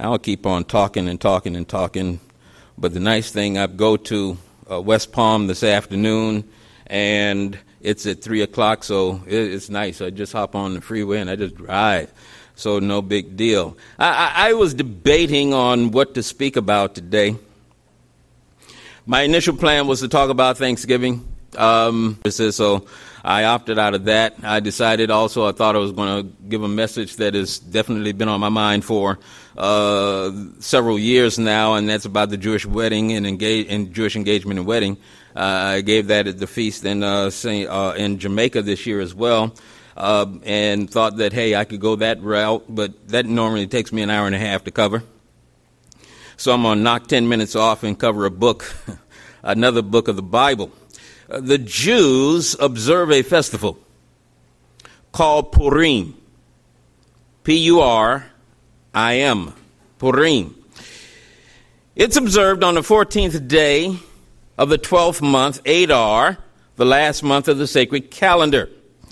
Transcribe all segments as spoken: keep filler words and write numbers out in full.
I'll keep on talking and talking and talking. But the nice thing, I go to uh, West Palm this afternoon, and it's at three o'clock, so it, it's nice. I just hop on the freeway and I just drive. So no big deal. I, I, I was debating on what to speak about today. My initial plan was to talk about Thanksgiving. Um, so I opted out of that. I decided also I thought I was going to give a message that has definitely been on my mind for uh, several years now, and that's about the Jewish wedding and, engage, and Jewish engagement and wedding. Uh, I gave that at the feast in, uh, Saint, uh, in Jamaica this year as well. Uh, and thought that, hey, I could go that route, but that normally takes me an hour and a half to cover. So I'm going to knock ten minutes off and cover a book, another book of the Bible. Uh, the Jews observe a festival called Purim, P U R I M, Purim. It's observed on the fourteenth day of the twelfth month, Adar, the last month of the sacred calendar.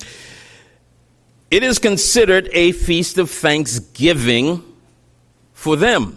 It is considered a feast of thanksgiving for them.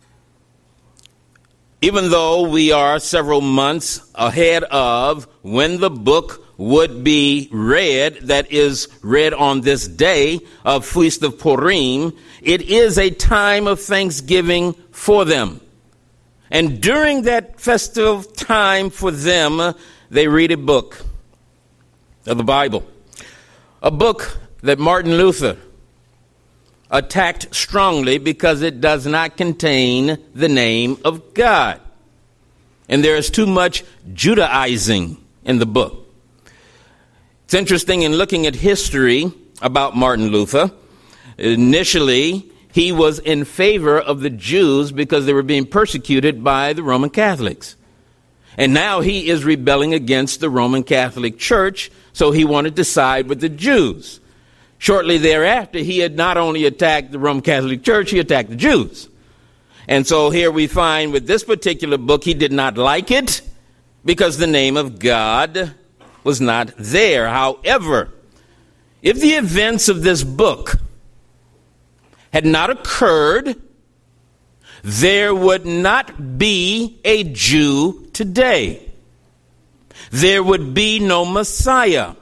Even though we are several months ahead of when the book would be read, that is read on this day of Feast of Purim, it is a time of thanksgiving for them. And during that festive time for them, they read a book of the Bible, a book that Martin Luther attacked strongly because it does not contain the name of God. And there is too much Judaizing in the book. It's interesting in looking at history about Martin Luther. Initially, he was in favor of the Jews because they were being persecuted by the Roman Catholics. And now he is rebelling against the Roman Catholic Church, so he wanted to side with the Jews. Shortly thereafter, he had not only attacked the Roman Catholic Church, he attacked the Jews. And so here we find with this particular book, he did not like it because the name of God was not there. However, if the events of this book had not occurred, there would not be a Jew today. There would be no Messiah.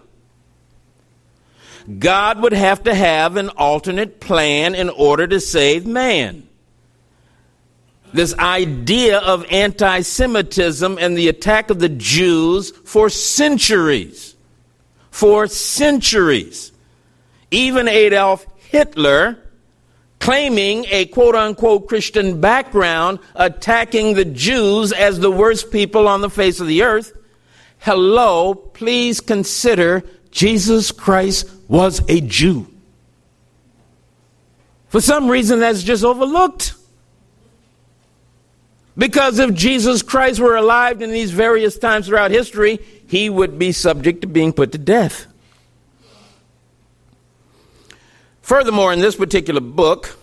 God would have to have an alternate plan in order to save man. This idea of anti-Semitism and the attack of the Jews for centuries, for centuries, even Adolf Hitler, claiming a quote-unquote Christian background, attacking the Jews as the worst people on the face of the earth. Hello, please consider Jesus Christ was a Jew. For some reason, that's just overlooked. Because if Jesus Christ were alive in these various times throughout history, he would be subject to being put to death. Furthermore, in this particular book,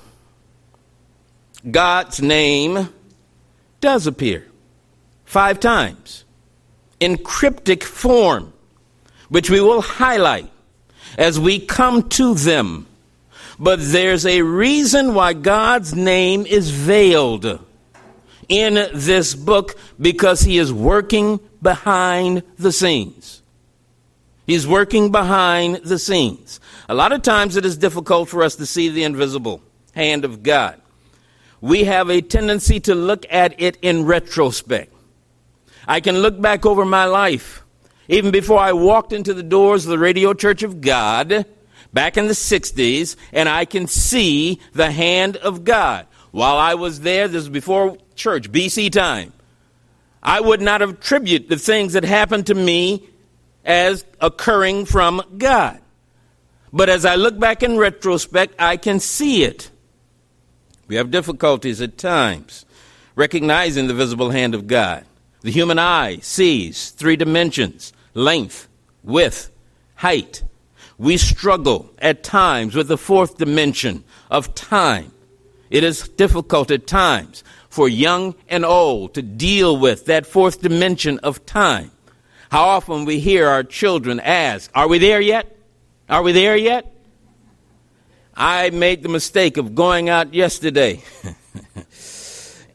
God's name does appear five times in cryptic form, which we will highlight as we come to them. But there's a reason why God's name is veiled in this book, because he is working behind the scenes. He's working behind the scenes. A lot of times it is difficult for us to see the invisible hand of God. We have a tendency to look at it in retrospect. I can look back over my life, even before I walked into the doors of the Radio Church of God back in the sixties, and I can see the hand of God. While I was there, this was before church, B C time, I would not attribute the things that happened to me as occurring from God. But as I look back in retrospect, I can see it. We have difficulties at times recognizing the visible hand of God. The human eye sees three dimensions: length, width, height. We struggle at times with the fourth dimension of time. It is difficult at times for young and old to deal with that fourth dimension of time. How often we hear our children ask, "Are we there yet? Are we there yet?" I made the mistake of going out yesterday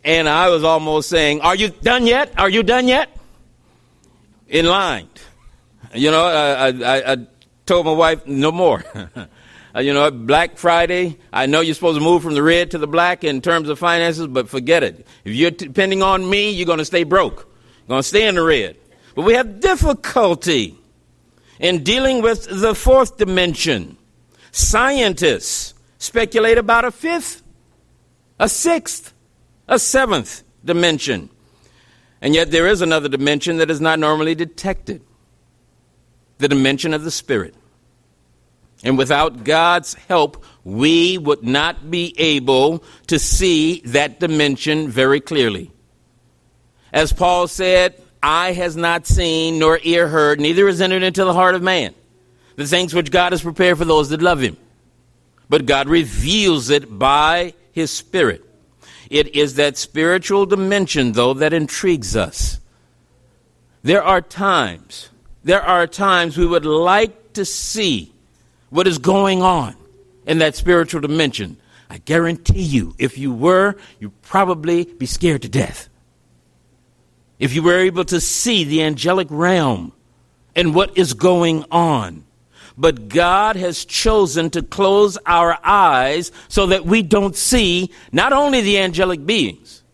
And I was almost saying, are you done yet? Are you done yet? In line. You know, I, I, I told my wife, no more. You know, Black Friday, I know you're supposed to move from the red to the black in terms of finances, but forget it. If you're depending on me, you're going to stay broke. You're going to stay in the red. But we have difficulty in dealing with the fourth dimension. Scientists speculate about a fifth, a sixth, a seventh dimension. And yet there is another dimension that is not normally detected. The dimension of the Spirit. And without God's help, we would not be able to see that dimension very clearly. As Paul said, eye has not seen, nor ear heard, neither is entered into the heart of man the things which God has prepared for those that love him. But God reveals it by his Spirit. It is that spiritual dimension, though, that intrigues us. There are times, there are times we would like to see what is going on in that spiritual dimension. I guarantee you, if you were, you'd probably be scared to death. If you were able to see the angelic realm and what is going on. But God has chosen to close our eyes so that we don't see not only the angelic beings,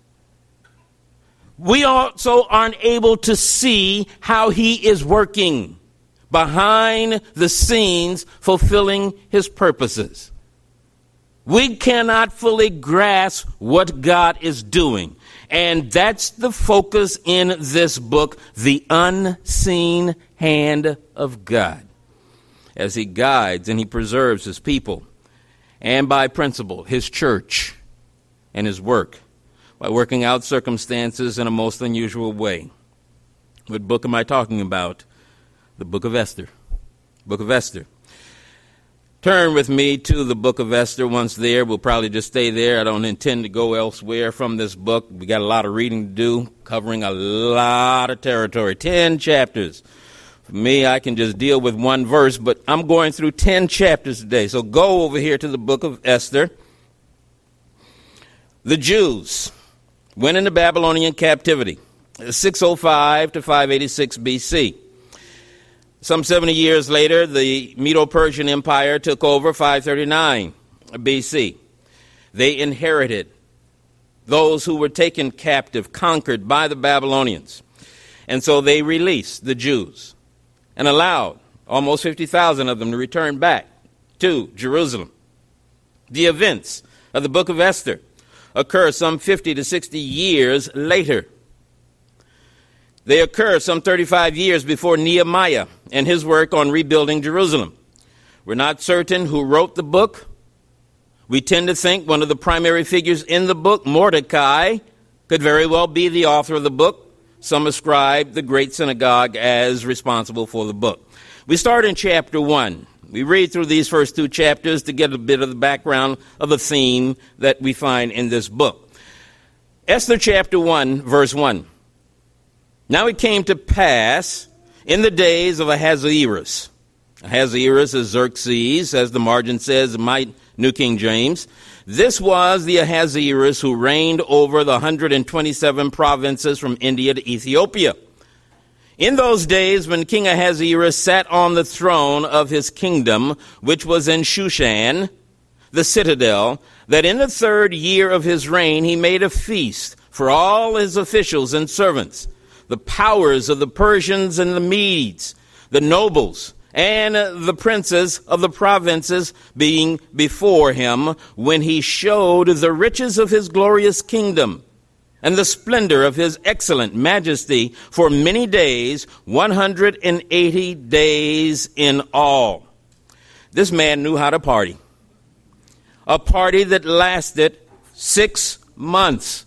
we also aren't able to see how he is working behind the scenes, fulfilling his purposes. We cannot fully grasp what God is doing. And that's the focus in this book, the unseen hand of God, as he guides and he preserves his people, and by principle, his church and his work, by working out circumstances in a most unusual way. What book am I talking about? The book of Esther. Book of Esther. Turn with me to the book of Esther. Once there, we'll probably just stay there. I don't intend to go elsewhere from this book. We got a lot of reading to do, covering a lot of territory. Ten chapters. For me, I can just deal with one verse, but I'm going through ten chapters today. So go over here to the book of Esther. The Jews went into Babylonian captivity, six oh five to five eighty-six B C. Some seventy years later, the Medo-Persian Empire took over, five thirty-nine B C. They inherited those who were taken captive, conquered by the Babylonians. And so they released the Jews and allowed almost fifty thousand of them to return back to Jerusalem. The events of the book of Esther occur some fifty to sixty years later. They occur some thirty-five years before Nehemiah and his work on rebuilding Jerusalem. We're not certain who wrote the book. We tend to think one of the primary figures in the book, Mordecai, could very well be the author of the book. Some ascribe the great synagogue as responsible for the book. We start in chapter one. We read through these first two chapters to get a bit of the background of the theme that we find in this book. Esther chapter one, verse one. Now it came to pass in the days of Ahasuerus. Ahasuerus is Xerxes, as the margin says in my New King James. This was the Ahasuerus who reigned over the one hundred twenty-seven provinces from India to Ethiopia. In those days when King Ahasuerus sat on the throne of his kingdom, which was in Shushan, the citadel, that in the third year of his reign he made a feast for all his officials and servants, the powers of the Persians and the Medes, the nobles, and the princes of the provinces being before him, when he showed the riches of his glorious kingdom and the splendor of his excellent majesty for many days, one hundred eighty days in all. This man knew how to party. A party that lasted six months.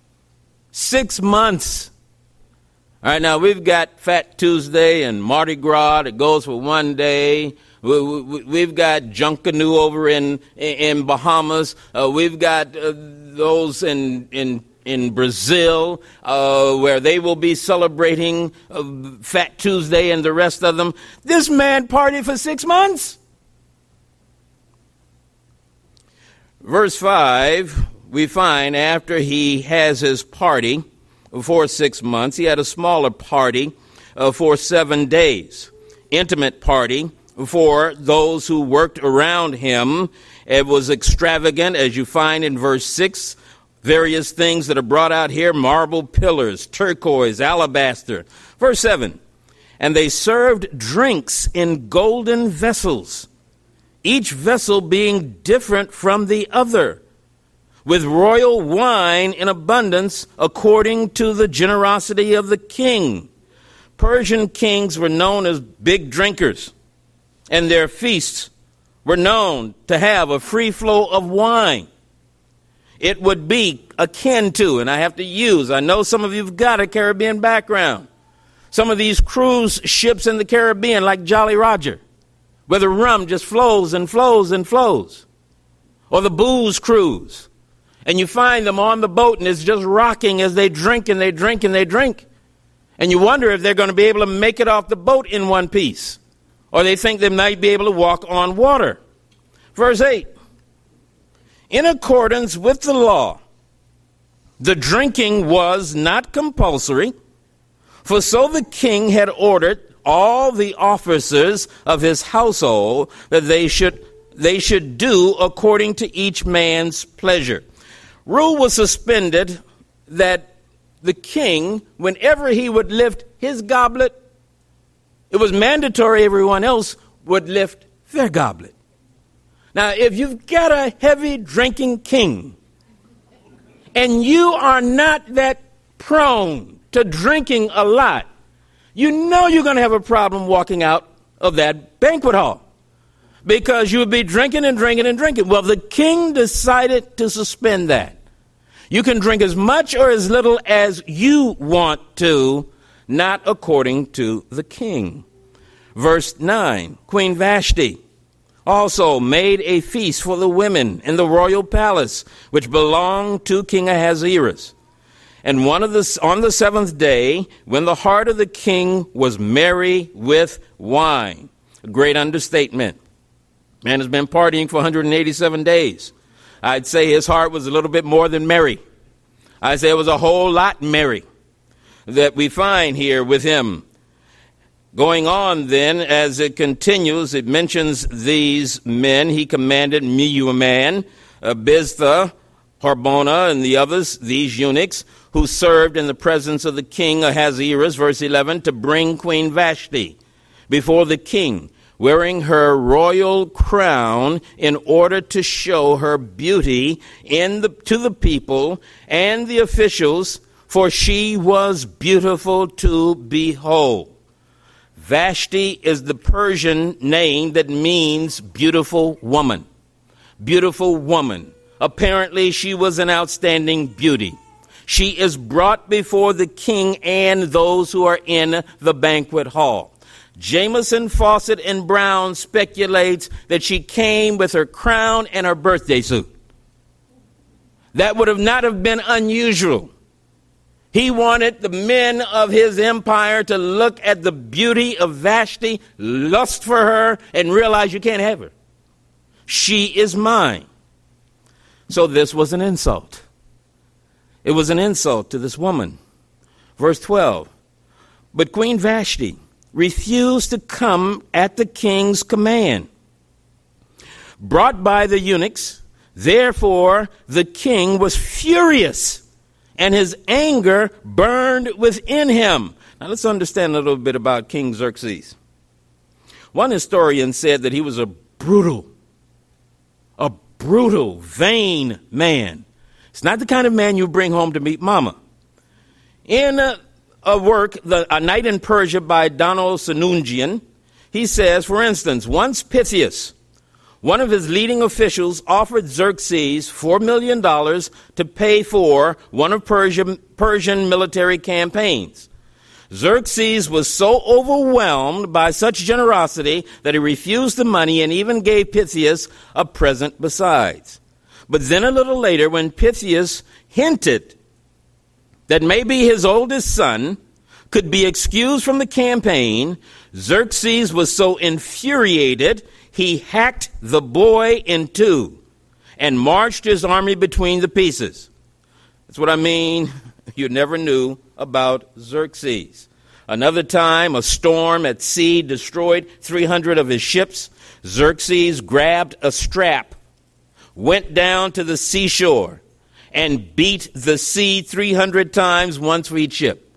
Six months. All right, now we've got Fat Tuesday and Mardi Gras that goes for one day. We, we, we've got Junkanoo over in in Bahamas. Uh, we've got uh, those in in in Brazil uh, where they will be celebrating uh, Fat Tuesday and the rest of them. This man partied for six months. Verse five, we find after he has his party for six months, he had a smaller party uh, for seven days, intimate party for those who worked around him. It was extravagant, as you find in verse six, various things that are brought out here, marble pillars, turquoise, alabaster. Verse seven, and they served drinks in golden vessels, each vessel being different from the other, with royal wine in abundance according to the generosity of the king. Persian kings were known as big drinkers, and their feasts were known to have a free flow of wine. It would be akin to, and I have to use, I know some of you have got a Caribbean background, some of these cruise ships in the Caribbean like Jolly Roger, where the rum just flows and flows and flows, or the booze cruise. And you find them on the boat and it's just rocking as they drink and they drink and they drink. And you wonder if they're going to be able to make it off the boat in one piece, or they think they might be able to walk on water. Verse eight, in accordance with the law, the drinking was not compulsory, for so the king had ordered all the officers of his household that they should they should do according to each man's pleasure. Rule was suspended that the king, whenever he would lift his goblet, it was mandatory everyone else would lift their goblet. Now, if you've got a heavy drinking king and you are not that prone to drinking a lot, you know you're going to have a problem walking out of that banquet hall, because you would be drinking and drinking and drinking. Well, the king decided to suspend that. You can drink as much or as little as you want to, not according to the king. Verse nine, Queen Vashti also made a feast for the women in the royal palace, which belonged to King Ahasuerus. And one of the, on the seventh day, when the heart of the king was merry with wine. A great understatement. Man has been partying for one hundred eighty-seven days. I'd say his heart was a little bit more than merry. I'd say it was a whole lot merry that we find here with him. Going on then, as it continues, it mentions these men. He commanded Mehuman, uh, Biztha, Harbona, and the others, these eunuchs, who served in the presence of the king Ahasuerus, verse eleven, to bring Queen Vashti before the king, wearing her royal crown, in order to show her beauty in the, to the people and the officials, for she was beautiful to behold. Vashti is the Persian name that means beautiful woman. Beautiful woman. Apparently, she was an outstanding beauty. She is brought before the king and those who are in the banquet hall. Jameson, Fawcett, and Brown speculates that she came with her crown and her birthday suit. That would have not have been unusual. He wanted the men of his empire to look at the beauty of Vashti, lust for her, and realize you can't have her. She is mine. So this was an insult. It was an insult to this woman. Verse twelve, but Queen Vashti refused to come at the king's command. Brought by the eunuchs, therefore the king was furious, and his anger burned within him. Now let's understand a little bit about King Xerxes. One historian said that he was a brutal, a brutal, vain man. It's not the kind of man you bring home to meet mama. In a, a work, the, A Night in Persia by Donald Sanungian, he says, for instance, once Pythias, one of his leading officials, offered Xerxes four million dollars to pay for one of Persian, Persian military campaigns. Xerxes was so overwhelmed by such generosity that he refused the money and even gave Pythias a present besides. But then a little later, when Pythias hinted that maybe his oldest son could be excused from the campaign, Xerxes was so infuriated he hacked the boy in two and marched his army between the pieces. That's what I mean. You never knew about Xerxes. Another time, a storm at sea destroyed three hundred of his ships. Xerxes grabbed a strap, went down to the seashore, and beat the sea three hundred times, once for each ship.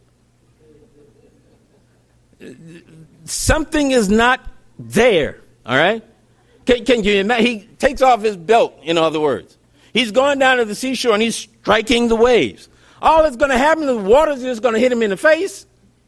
Something is not there, all right? Can, can you imagine? He takes off his belt, in other words. He's going down to the seashore and he's striking the waves. All that's going to happen is the water's just going to hit him in the face.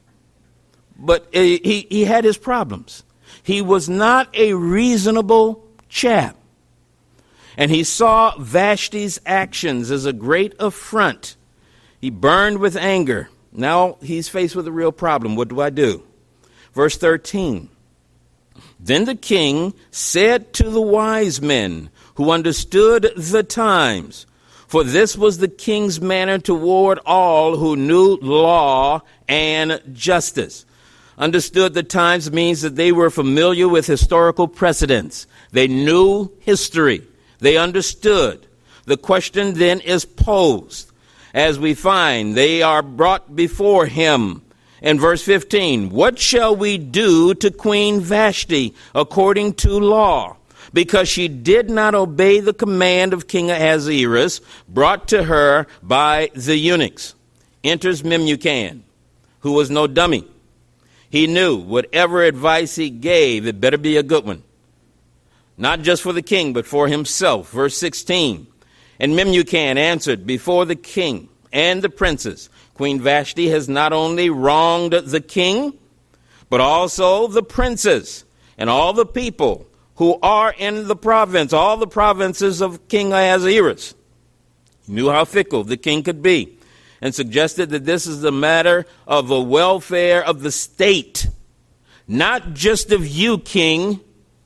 But uh, he, he had his problems. He was not a reasonable chap. And he saw Vashti's actions as a great affront. He burned with anger. Now he's faced with a real problem. What do I do? Verse thirteen. Then the king said to the wise men who understood the times, for this was the king's manner toward all who knew law and justice. Understood the times means that they were familiar with historical precedents. They knew history. They understood. The question then is posed. As we find, they are brought before him. In verse fifteen, what shall we do to Queen Vashti according to law? Because she did not obey the command of King Ahasuerus brought to her by the eunuchs. Enters Memucan, who was no dummy. He knew whatever advice he gave, it better be a good one. Not just for the king, but for himself. Verse sixteen, and Memucan answered before the king and the princes, Queen Vashti has not only wronged the king, but also the princes and all the people who are in the province, all the provinces of King Ahasuerus. He knew how fickle the king could be and suggested that this is a matter of the welfare of the state, not just of you, king.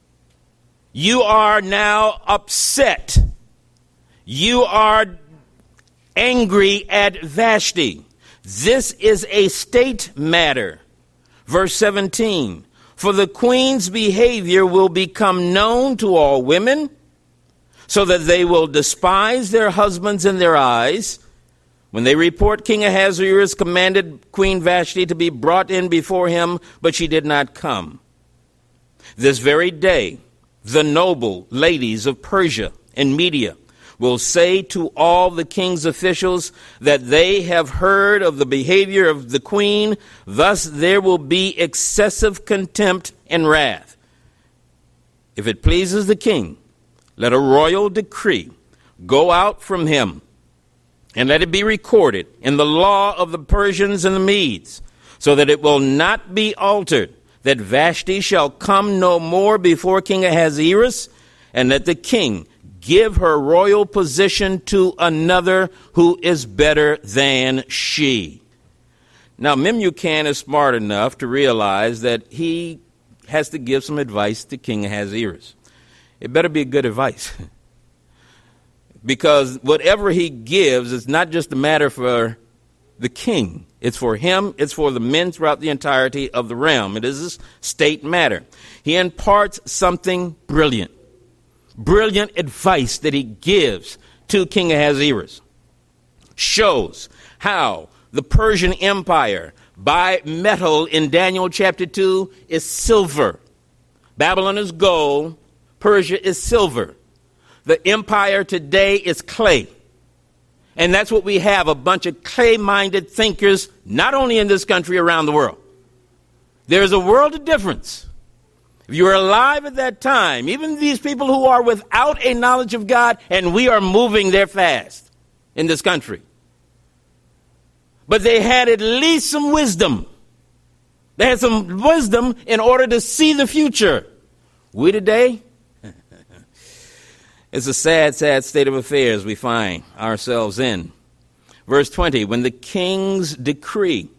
You are now upset. You are angry at Vashti. This is a state matter. Verse seventeen, for the queen's behavior will become known to all women, so that they will despise their husbands in their eyes. When they report, King Ahasuerus commanded Queen Vashti to be brought in before him, but she did not come. This very day, the noble ladies of Persia and Media will say to all the king's officials that they have heard of the behavior of the queen. Thus there will be excessive contempt and wrath. If it pleases the king, let a royal decree go out from him, and let it be recorded in the law of the Persians and the Medes, so that it will not be altered, that Vashti shall come no more before King Ahasuerus, and that the king give her royal position to another who is better than she. Now, Memucan is smart enough to realize that he has to give some advice to King Ahasuerus. It better be good advice. Because whatever he gives is not just a matter for the king. It's for him. It's for the men throughout the entirety of the realm. It is a state matter. He imparts something brilliant. Brilliant advice that he gives to King Ahasuerus. Shows how the Persian Empire, by metal in Daniel chapter two, is silver. Babylon is gold. Persia is silver. The empire today is clay. And that's what we have, a bunch of clay-minded thinkers, not only in this country, around the world. There's a world of difference. If you were alive at that time, even these people who are without a knowledge of God, and we are moving there fast in this country. But they had at least some wisdom. They had some wisdom in order to see the future. We today, it's a sad, sad state of affairs we find ourselves in. Verse twenty, when the king's decree,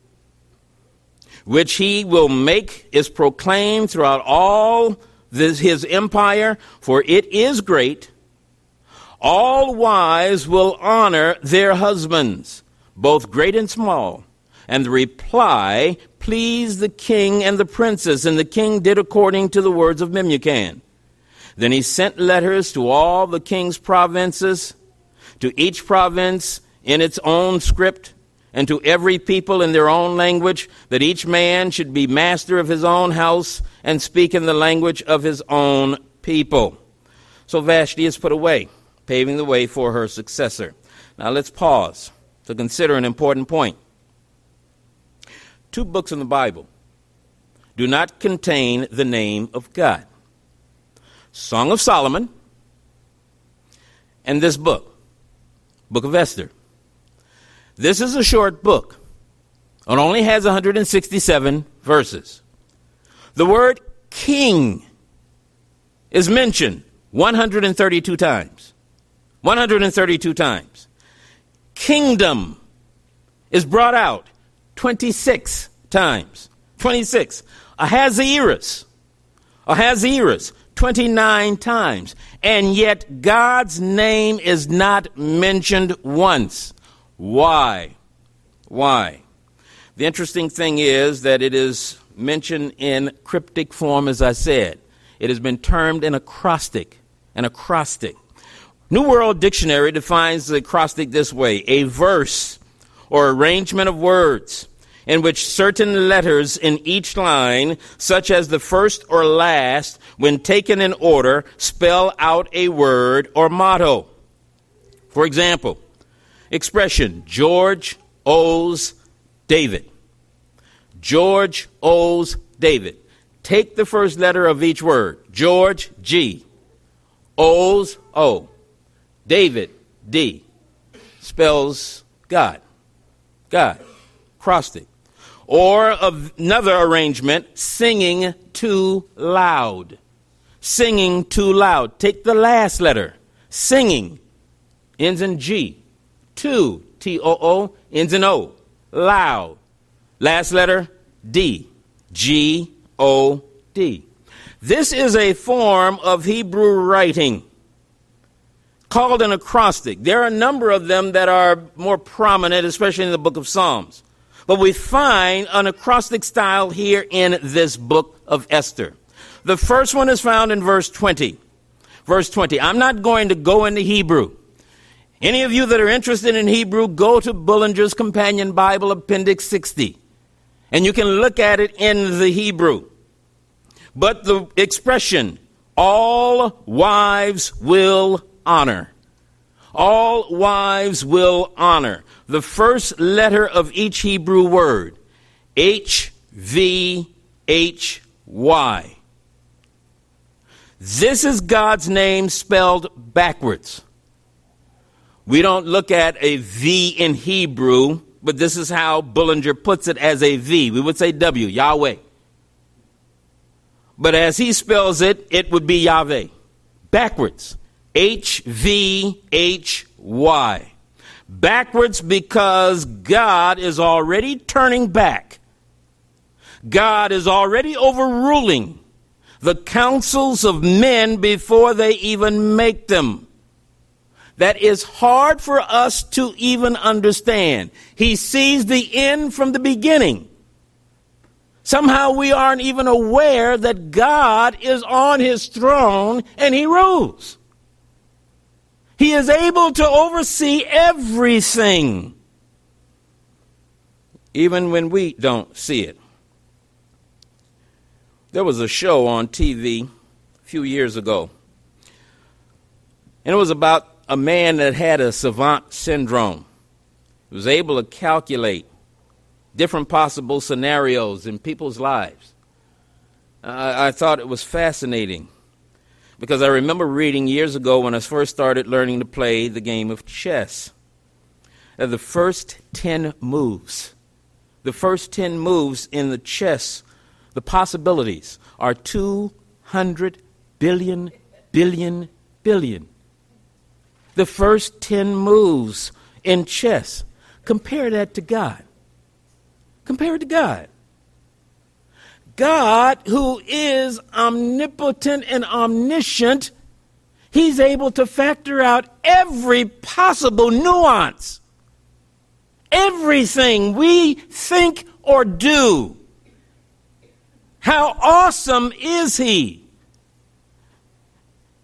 which he will make, is proclaimed throughout all this, his empire, for it is great, all wives will honor their husbands, both great and small. And the reply pleased the king and the princess, and the king did according to the words of Memucan. Then he sent letters to all the king's provinces, to each province in its own script, and to every people in their own language, that each man should be master of his own house and speak in the language of his own people. So Vashti is put away, paving the way for her successor. Now let's pause to consider an important point. Two books in the Bible do not contain the name of God. Song of Solomon and this book, Book of Esther. This is a short book. It only has one hundred sixty-seven verses. The word king is mentioned one hundred thirty-two times. one hundred thirty-two times. Kingdom is brought out twenty-six times. twenty-six. Ahasuerus. Ahasuerus. twenty-nine times. And yet God's name is not mentioned once. Why? Why? The interesting thing is that it is mentioned in cryptic form, as I said. It has been termed an acrostic. An acrostic. New World Dictionary defines the acrostic this way: a verse or arrangement of words in which certain letters in each line, such as the first or last, when taken in order, spell out a word or motto. For example, expression, George owes David. George owes David. Take the first letter of each word. George, G. Owes, O. David, D. Spells God. God. Acrostic. Or another arrangement, singing too loud. Singing too loud. Take the last letter. Singing ends in G. Too, T O O, ends in O. Loud. Last letter, D. G O D. This is a form of Hebrew writing called an acrostic. There are a number of them that are more prominent, especially in the book of Psalms. But we find an acrostic style here in this book of Esther. The first one is found in verse twenty. Verse twenty. I'm not going to go into Hebrew. Any of you that are interested in Hebrew, go to Bullinger's Companion Bible, Appendix sixty. And you can look at it in the Hebrew. But the expression, all wives will honor. All wives will honor. The first letter of each Hebrew word, H V H Y. This is God's name spelled backwards. We don't look at a V in Hebrew, but this is how Bullinger puts it, as a V. We would say W, Yahweh. But as he spells it, it would be Yahweh. Backwards. H V H Y. Backwards because God is already turning back. God is already overruling the counsels of men before they even make them. That is hard for us to even understand. He sees the end from the beginning. Somehow we aren't even aware that God is on his throne and he rules. He is able to oversee everything, even when we don't see it. There was a show on T V a few years ago, and it was about a man that had a savant syndrome. He was able to calculate different possible scenarios in people's lives. Uh, I thought it was fascinating because I remember reading years ago when I first started learning to play the game of chess, that the first ten moves, the first ten moves in the chess, the possibilities are two hundred billion, billion, billion. The first ten moves in chess. Compare that to God. Compare it to God. God, who is omnipotent and omniscient, he's able to factor out every possible nuance. Everything we think or do. How awesome is he?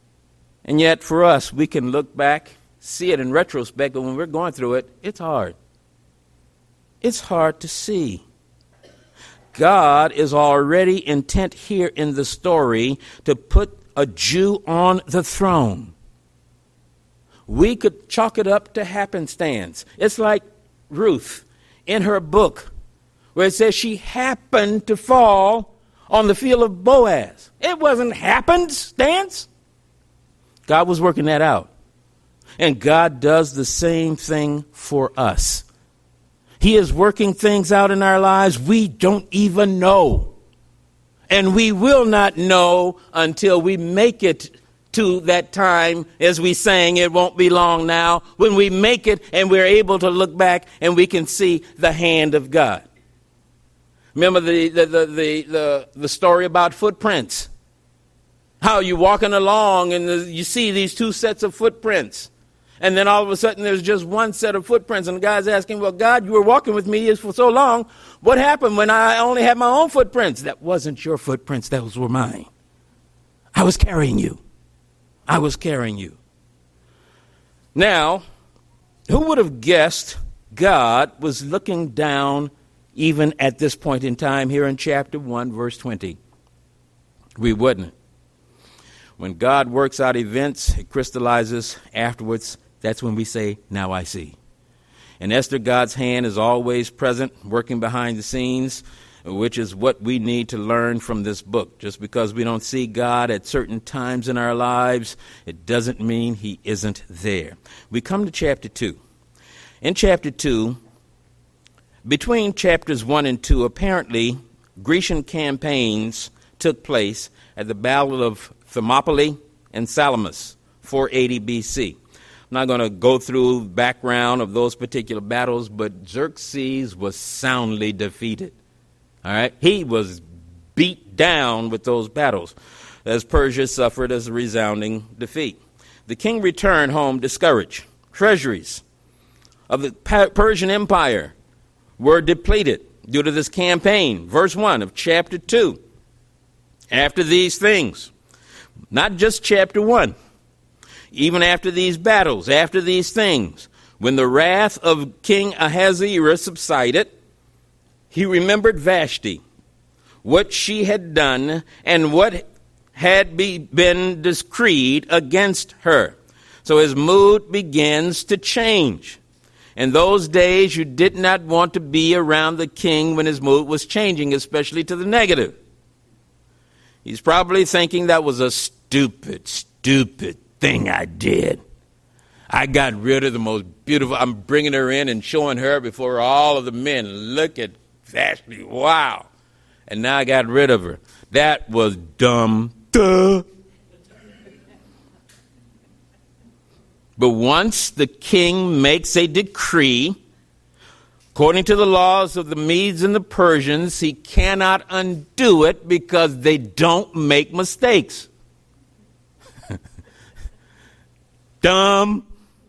And yet for us, we can look back, see it in retrospect, but when we're going through it, it's hard. It's hard to see. God is already intent here in the story to put a Jew on the throne. We could chalk it up to happenstance. It's like Ruth in her book where it says she happened to fall on the field of Boaz. It wasn't happenstance. God was working that out. And God does the same thing for us. He is working things out in our lives we don't even know. And we will not know until we make it to that time, as we sang, it won't be long now, when we make it and we're able to look back and we can see the hand of God. Remember the, the, the, the, the, the story about footprints? How you're walking along and the, you see these two sets of footprints. And then all of a sudden there's just one set of footprints. And the guy's asking, well, God, you were walking with me for so long. What happened when I only had my own footprints? That wasn't your footprints. Those were mine. I was carrying you. I was carrying you. Now, who would have guessed God was looking down even at this point in time here in chapter one, verse twenty? We wouldn't. When God works out events, it crystallizes afterwards. That's when we say, now I see. In Esther, God's hand is always present, working behind the scenes, which is what we need to learn from this book. Just because we don't see God at certain times in our lives, it doesn't mean he isn't there. We come to chapter two. In chapter two, between chapters one and two, apparently Grecian campaigns took place at the Battle of Thermopylae and Salamis, four eighty B C. I'm not going to go through the background of those particular battles, but Xerxes was soundly defeated. All right, he was beat down with those battles, as Persia suffered as a resounding defeat. The king returned home discouraged. Treasuries of the Persian Empire were depleted due to this campaign. Verse one of chapter two. After these things, not just chapter one, even after these battles, after these things, when the wrath of King Ahasuerus subsided, he remembered Vashti, what she had done, and what had be, been decreed against her. So his mood begins to change. In those days, you did not want to be around the king when his mood was changing, especially to the negative. He's probably thinking that was a stupid, stupid thing I did. I got rid of the most beautiful. I'm bringing her in and showing her before all of the men. Look at Vashti. Wow. And now I got rid of her. That was dumb. Duh. But once the king makes a decree, according to the laws of the Medes and the Persians, he cannot undo it because they don't make mistakes. Dumb.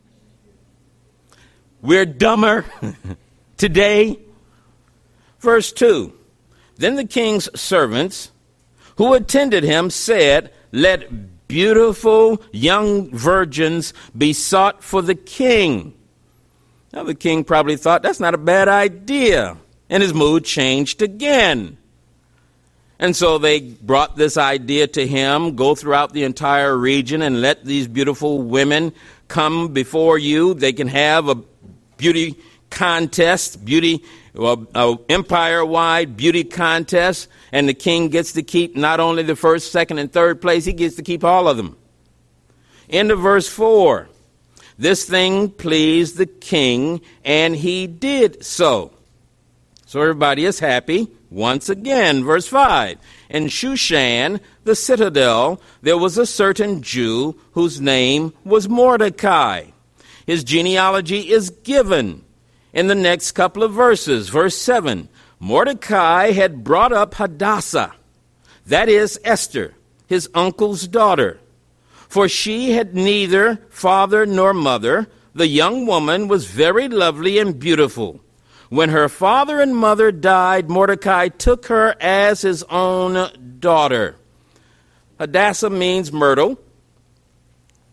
We're dumber today. Verse two. Then the king's servants who attended him said, let beautiful young virgins be sought for the king. Now the king probably thought that's not a bad idea. And his mood changed again. And so they brought this idea to him, go throughout the entire region and let these beautiful women come before you. They can have a beauty contest, beauty, well, uh, empire-wide beauty contest. And the king gets to keep not only the first, second, and third place, he gets to keep all of them. End of verse four. This thing pleased the king, and he did so. So everybody is happy. Once again, verse five. In Shushan, the citadel, there was a certain Jew whose name was Mordecai. His genealogy is given in the next couple of verses. Verse seven. Mordecai had brought up Hadassah, that is Esther, his uncle's daughter. For she had neither father nor mother. The young woman was very lovely and beautiful. When her father and mother died, Mordecai took her as his own daughter. Hadassah means myrtle.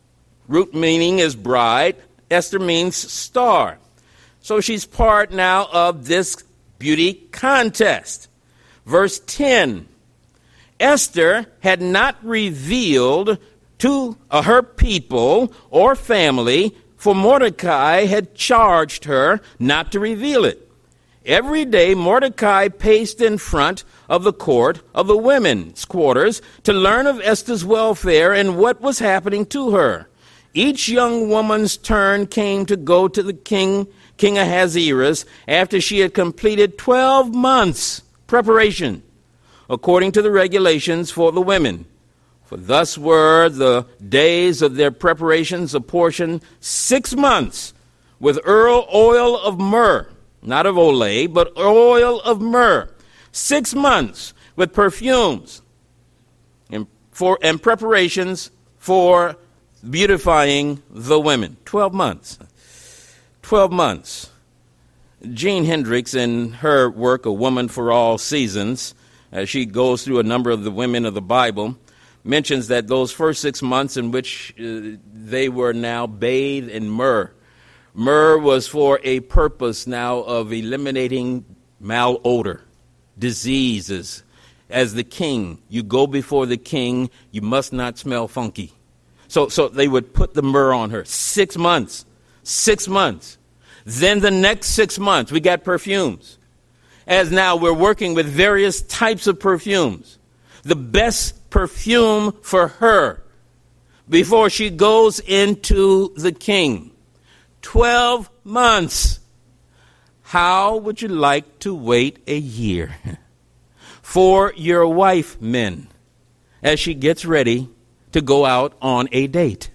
Root meaning is bride. Esther means star. So she's part now of this beauty contest. Verse ten, Esther had not revealed to uh, her people or family, for Mordecai had charged her not to reveal it. Every day Mordecai paced in front of the court of the women's quarters to learn of Esther's welfare and what was happening to her. Each young woman's turn came to go to the king, King Ahasuerus, after she had completed twelve months preparation, according to the regulations for the women. For thus were the days of their preparations apportioned six months with oil of myrrh, not of olay, but oil of myrrh. Six months with perfumes and, for, and preparations for beautifying the women. Twelve months. Twelve months. Jean Hendricks, in her work, A Woman for All Seasons, as she goes through a number of the women of the Bible, mentions that those first six months in which uh, they were now bathed in myrrh. Myrrh was for a purpose now of eliminating malodor, diseases. As the king, you go before the king, you must not smell funky. So, so they would put the myrrh on her. Six months. Six months. Then the next six months, we got perfumes. As now we're working with various types of perfumes. The best perfume for her before she goes into the king. Twelve months. How would you like to wait a year for your wife, men, as she gets ready to go out on a date?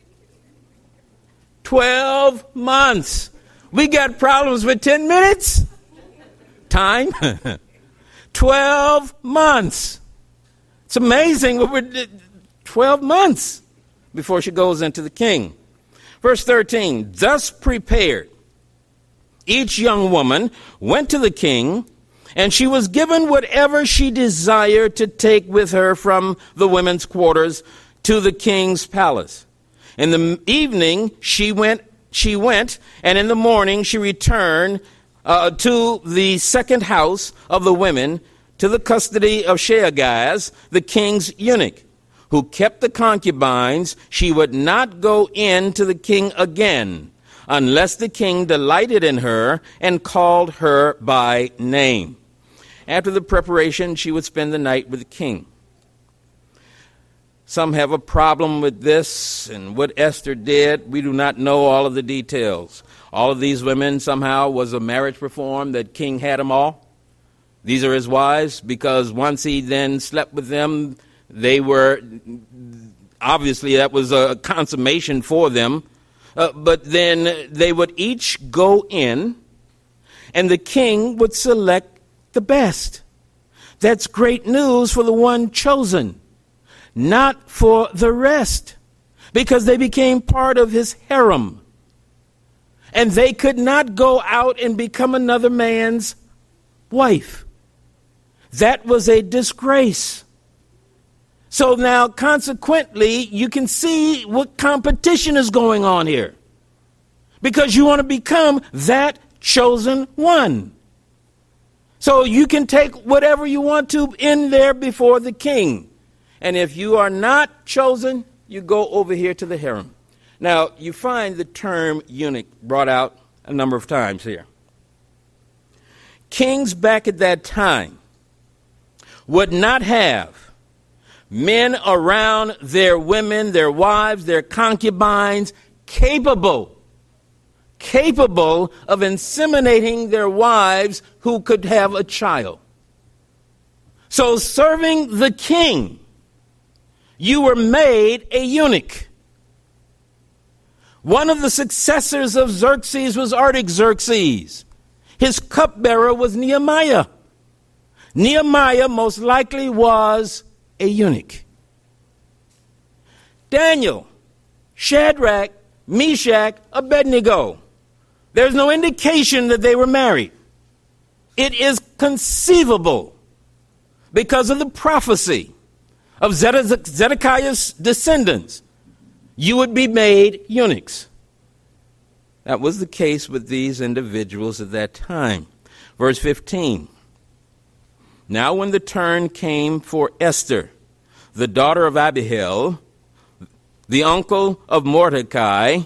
Twelve months. We got problems with ten minutes. Time. Twelve months. It's amazing what we're twelve months before she goes into the king. Verse thirteen, thus prepared, each young woman went to the king, and she was given whatever she desired to take with her from the women's quarters to the king's palace. In the evening she went, she went, and in the morning she returned uh, to the second house of the women, to the custody of Sheagaz, the king's eunuch, who kept the concubines. She would not go in to the king again, unless the king delighted in her and called her by name. After the preparation, she would spend the night with the king. Some have a problem with this and what Esther did. We do not know all of the details. All of these women somehow was a marriage performed that king had them all. These are his wives, because once he then slept with them, they were, obviously that was a consummation for them. Uh, but then they would each go in, and the king would select the best. That's great news for the one chosen, not for the rest, because they became part of his harem. And they could not go out and become another man's wife. That was a disgrace. So now, consequently, you can see what competition is going on here. Because you want to become that chosen one. So you can take whatever you want to in there before the king. And if you are not chosen, you go over here to the harem. Now, you find the term eunuch brought out a number of times here. Kings back at that time would not have men around their women, their wives, their concubines, capable, capable of inseminating their wives who could have a child. So serving the king, you were made a eunuch. One of the successors of Xerxes was Artaxerxes. His cupbearer was Nehemiah. Nehemiah most likely was a eunuch. Daniel, Shadrach, Meshach, Abednego. There's no indication that they were married. It is conceivable, because of the prophecy of Zedekiah's descendants, you would be made eunuchs. That was the case with these individuals at that time. Verse fifteen. Now when the turn came for Esther, the daughter of Abihail, the uncle of Mordecai,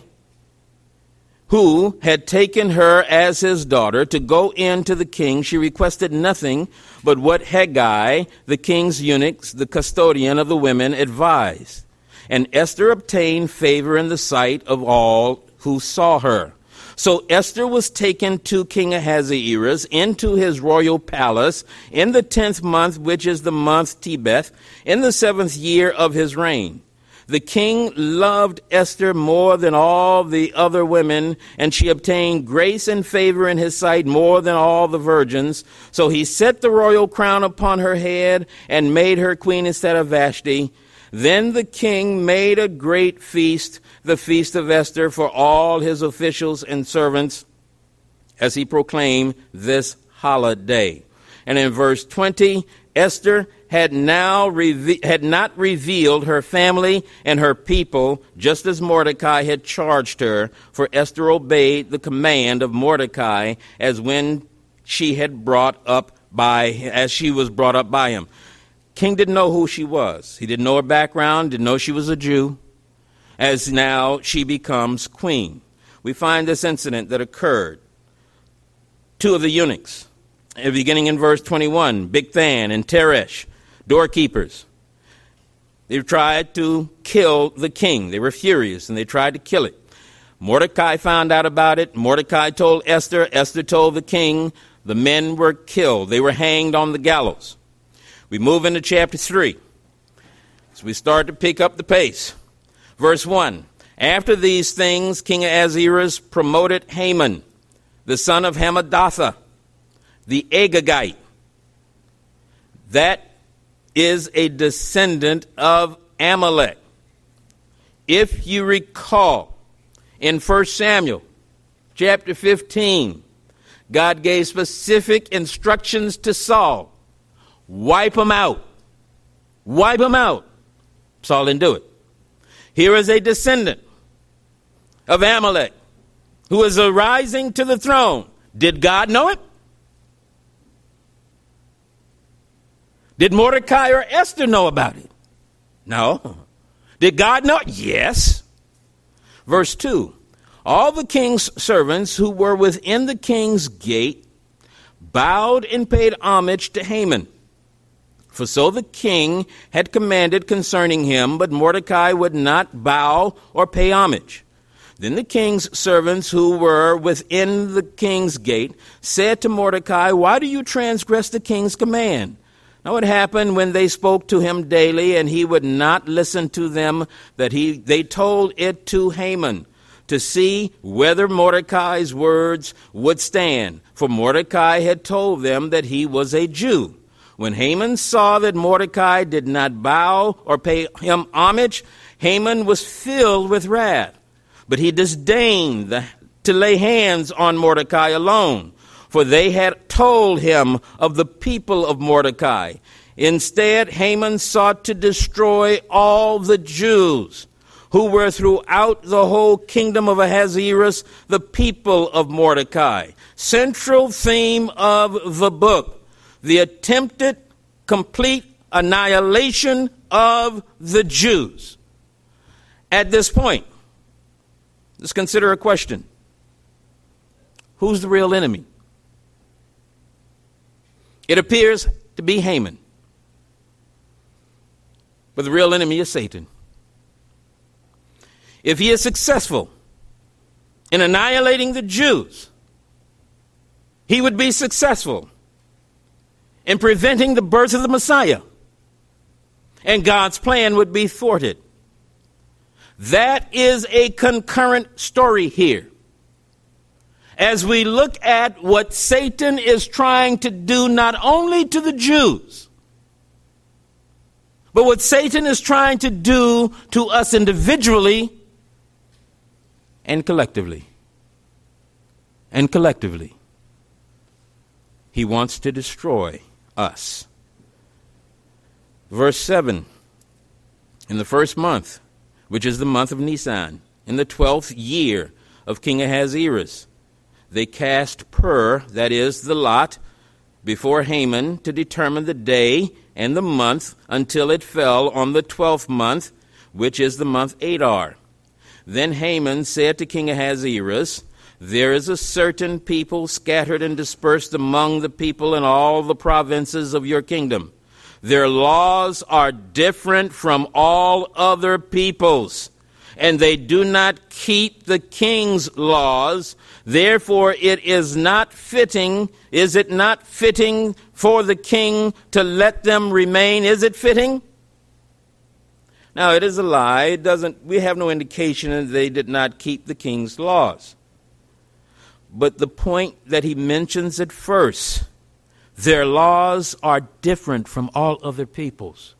who had taken her as his daughter to go in to the king, she requested nothing but what Haggai, the king's eunuch, the custodian of the women, advised. And Esther obtained favor in the sight of all who saw her. So Esther was taken to King Ahasuerus into his royal palace in the tenth month, which is the month Tebeth, in the seventh year of his reign. The king loved Esther more than all the other women, and she obtained grace and favor in his sight more than all the virgins. So he set the royal crown upon her head and made her queen instead of Vashti. Then the king made a great feast, the feast of Esther, for all his officials and servants, as he proclaimed this holiday. And in verse twenty, Esther had now reve- had not revealed her family and her people, just as Mordecai had charged her, for Esther obeyed the command of Mordecai as when she had brought up by as she was brought up by him. King didn't know who she was. He didn't know her background, didn't know she was a Jew, as now she becomes queen. We find this incident that occurred. Two of the eunuchs, beginning in verse twenty-one, Bigthan and Teresh, doorkeepers. They tried to kill the king. They were furious, and they tried to kill it. Mordecai found out about it. Mordecai told Esther. Esther told the king. The men were killed. They were hanged on the gallows. We move into chapter three. So we start to pick up the pace. Verse one. After these things, King Ahasuerus promoted Haman, the son of Hammedatha, the Agagite. That is a descendant of Amalek. If you recall, in First Samuel chapter fifteen, God gave specific instructions to Saul. Wipe them out. Wipe them out. Saul didn't do it. Here is a descendant of Amalek who is arising to the throne. Did God know it? Did Mordecai or Esther know about it? No. Did God know it? Yes. Verse two. All the king's servants who were within the king's gate bowed and paid homage to Haman. For so the king had commanded concerning him, but Mordecai would not bow or pay homage. Then the king's servants who were within the king's gate said to Mordecai, why do you transgress the king's command? Now it happened when they spoke to him daily, and he would not listen to them, that he they told it to Haman, to see whether Mordecai's words would stand. For Mordecai had told them that he was a Jew. When Haman saw that Mordecai did not bow or pay him homage, Haman was filled with wrath. But he disdained the, to lay hands on Mordecai alone, for they had told him of the people of Mordecai. Instead, Haman sought to destroy all the Jews who were throughout the whole kingdom of Ahasuerus, the people of Mordecai. Central theme of the book. The attempted complete annihilation of the Jews. At this point, let's consider a question. Who's the real enemy? It appears to be Haman. But the real enemy is Satan. If he is successful in annihilating the Jews, he would be successful in preventing the birth of the Messiah, and God's plan would be thwarted. That is a concurrent story here. As we look at what Satan is trying to do not only to the Jews, but what Satan is trying to do to us individually and collectively. And collectively. He wants to destroy us. Verse seven. In the first month, which is the month of Nisan, in the twelfth year of King Ahasuerus. They cast pur, that is, the lot, before Haman to determine the day and the month until it fell on the twelfth month, which is the month Adar. Then Haman said to King Ahasuerus, there is a certain people scattered and dispersed among the people in all the provinces of your kingdom. Their laws are different from all other peoples, and they do not keep the king's laws. Therefore, it is not fitting, is it not fitting for the king to let them remain? Is it fitting? Now, it is a lie. It doesn't, we have no indication that they did not keep the king's laws. But the point that he mentions at first, their laws are different from all other peoples.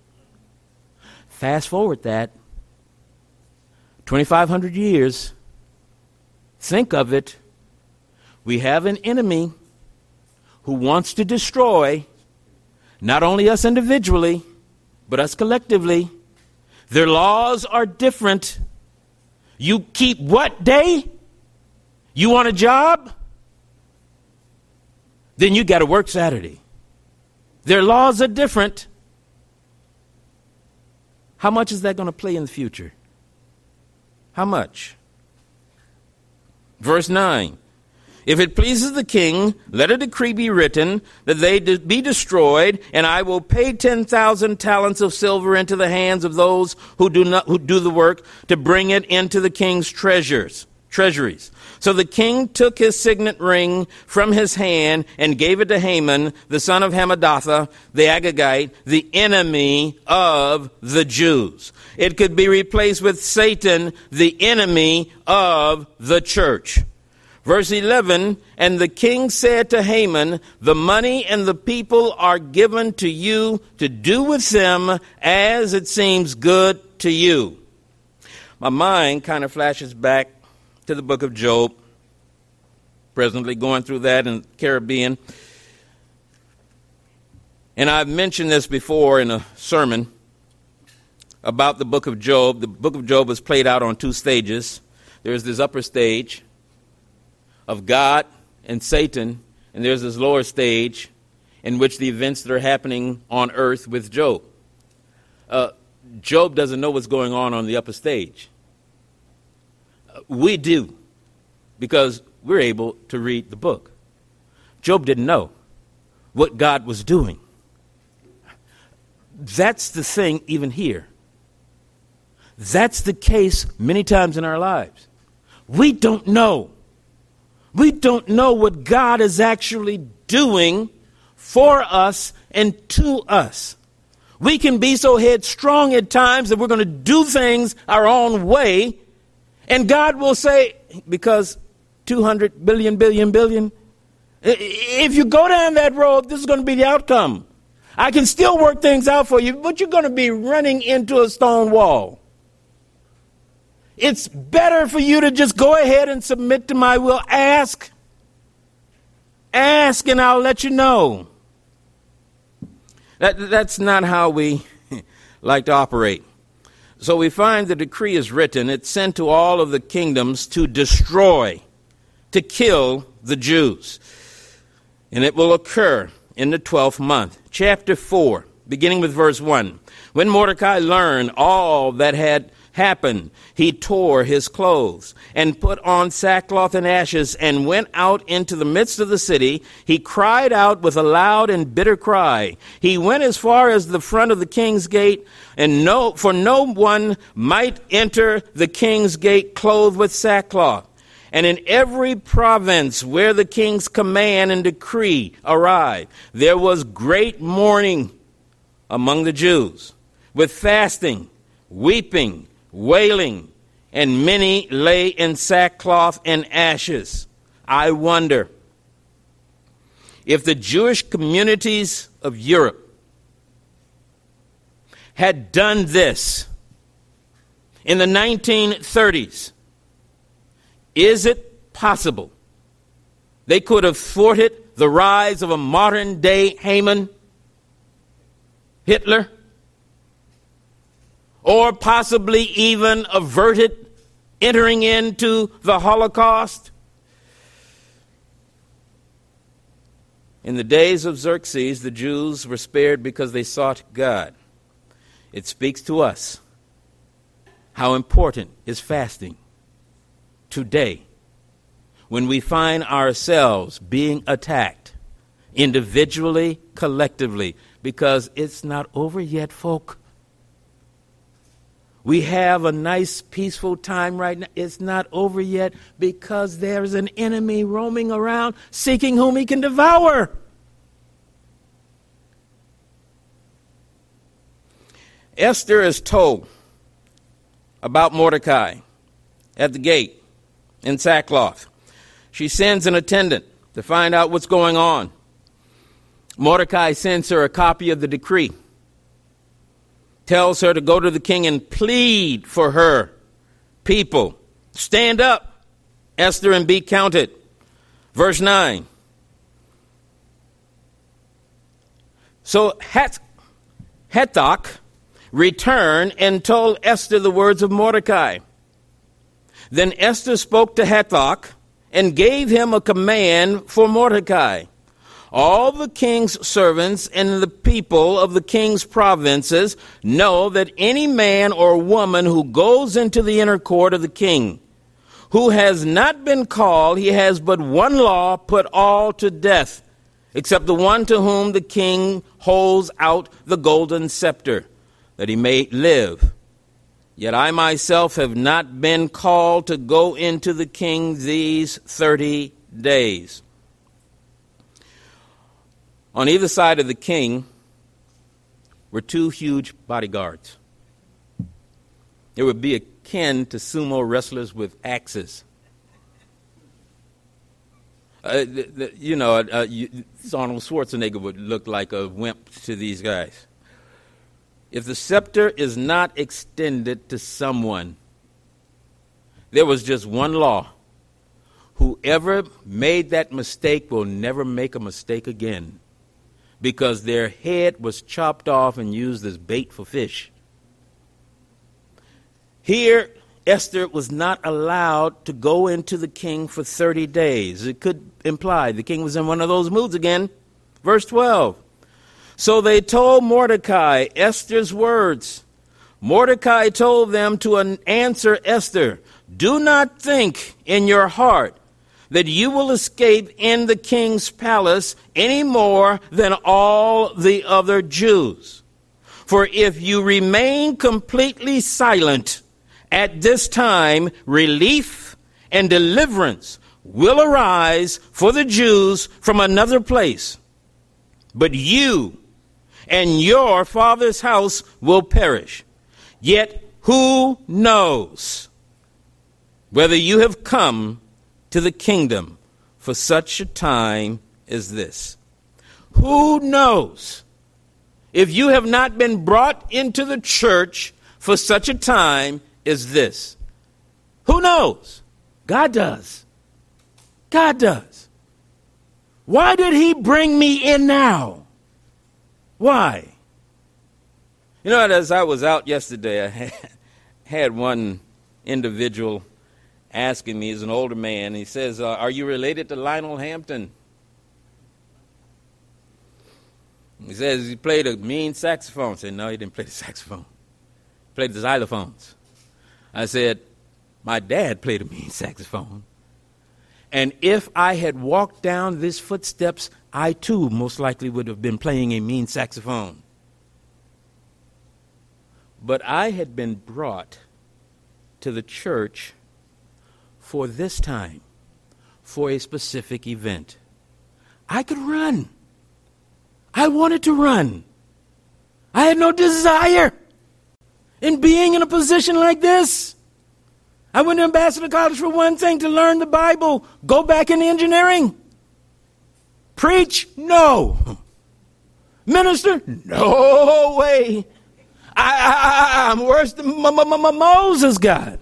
Fast forward that, twenty-five hundred years, think of it. We have an enemy who wants to destroy not only us individually, but us collectively. Their laws are different. You keep what day? You want a job? Then you got to work Saturday. Their laws are different. How much is that going to play in the future? How much? Verse nine. If it pleases the king, let a decree be written that they be destroyed, and I will pay ten thousand talents of silver into the hands of those who do not who do the work to bring it into the king's treasures, treasuries. So the king took his signet ring from his hand and gave it to Haman, the son of Hammedatha, the Agagite, the enemy of the Jews. It could be replaced with Satan, the enemy of the church. Verse eleven, and the king said to Haman, the money and the people are given to you to do with them as it seems good to you. My mind kind of flashes back to the book of Job, presently going through that in the Caribbean. And I've mentioned this before in a sermon about the book of Job. The book of Job is played out on two stages. There's this upper stage of God and Satan, and there's this lower stage in which the events that are happening on earth with Job. Uh, Job doesn't know what's going on on the upper stage. We do, because we're able to read the book. Job didn't know what God was doing. That's the thing even here. That's the case many times in our lives. We don't know. We don't know what God is actually doing for us and to us. We can be so headstrong at times that we're going to do things our own way. And God will say, because two hundred billion, billion, billion, if you go down that road, this is going to be the outcome. I can still work things out for you, but you're going to be running into a stone wall. It's better for you to just go ahead and submit to my will. Ask. Ask and I'll let you know. That, that's not how we like to operate. So we find the decree is written. It's sent to all of the kingdoms to destroy, to kill the Jews. And it will occur in the twelfth month. Chapter four, beginning with verse one. When Mordecai learned all that had happened, he tore his clothes and put on sackcloth and ashes and went out into the midst of the city. He cried out with a loud and bitter cry. He went as far as the front of the king's gate, and no, for no one might enter the king's gate clothed with sackcloth. And in every province where the king's command and decree arrived, there was great mourning among the Jews, with fasting, weeping, wailing, and many lay in sackcloth and ashes. I wonder if the Jewish communities of Europe had done this in the nineteen thirties, is it possible they could have thwarted the rise of a modern day Haman, Hitler? or possibly even averted entering into the Holocaust. In the days of Xerxes, the Jews were spared because they sought God. It speaks to us how important is fasting today when we find ourselves being attacked individually, collectively, because it's not over yet, folk. We have a nice, peaceful time right now. It's not over yet because there's an enemy roaming around seeking whom he can devour. Esther is told about Mordecai at the gate in sackcloth. She sends an attendant to find out what's going on. Mordecai sends her a copy of the decree, tells her to go to the king and plead for her people. Stand up, Esther, and be counted. Verse nine. So Het- Hathach returned and told Esther the words of Mordecai. Then Esther spoke to Hathach and gave him a command for Mordecai. All the king's servants and the people of the king's provinces know that any man or woman who goes into the inner court of the king, who has not been called, he has but one law, put all to death, except the one to whom the king holds out the golden scepter, that he may live. Yet I myself have not been called to go into the king these thirty days. On either side of the king were two huge bodyguards. It would be akin to sumo wrestlers with axes. Uh, the, the, you know, uh, you, Arnold Schwarzenegger would look like a wimp to these guys. If the scepter is not extended to someone, there was just one law. Whoever made that mistake will never make a mistake again, because their head was chopped off and used as bait for fish. Here, Esther was not allowed to go into the king for thirty days. It could imply the king was in one of those moods again. Verse twelve. So they told Mordecai Esther's words. Mordecai told them to answer Esther, "Do not think in your heart that you will escape in the king's palace any more than all the other Jews. For if you remain completely silent at this time, relief and deliverance will arise for the Jews from another place. But you and your father's house will perish. Yet who knows whether you have come to the kingdom for such a time as this?" Who knows if you have not been brought into the church for such a time as this? Who knows? God does. God does. Why did he bring me in now? Why? You know, as I was out yesterday, I had, had one individual asking me, he's an older man, he says, uh, are you related to Lionel Hampton? He says he played a mean saxophone. I said, no, he didn't play the saxophone. He played the xylophones. I said, my dad played a mean saxophone. And if I had walked down these footsteps, I too most likely would have been playing a mean saxophone. But I had been brought to the church for this time, for a specific event. I could run. I wanted to run. I had no desire in being in a position like this. I went to Ambassador College for one thing, to learn the Bible, go back into engineering. Preach? No. Minister? No way. I, I, I'm worse than M- M- M- Moses, God.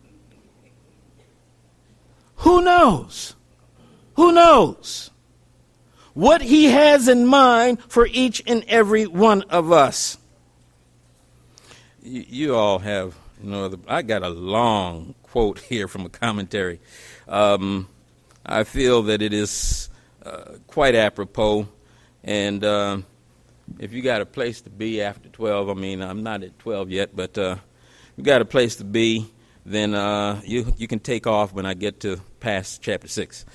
Who knows? Who knows what he has in mind for each and every one of us? you, you all have, you know, the, I got a long quote here from a commentary. Um, I feel that it is uh, quite apropos, and uh, if you got a place to be after twelve, I mean, I'm not at twelve yet, but uh, you got a place to be, then uh, you you can take off when I get to past chapter six.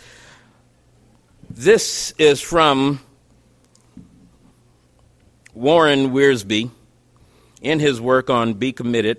This is from Warren Wiersbe in his work on Be Committed.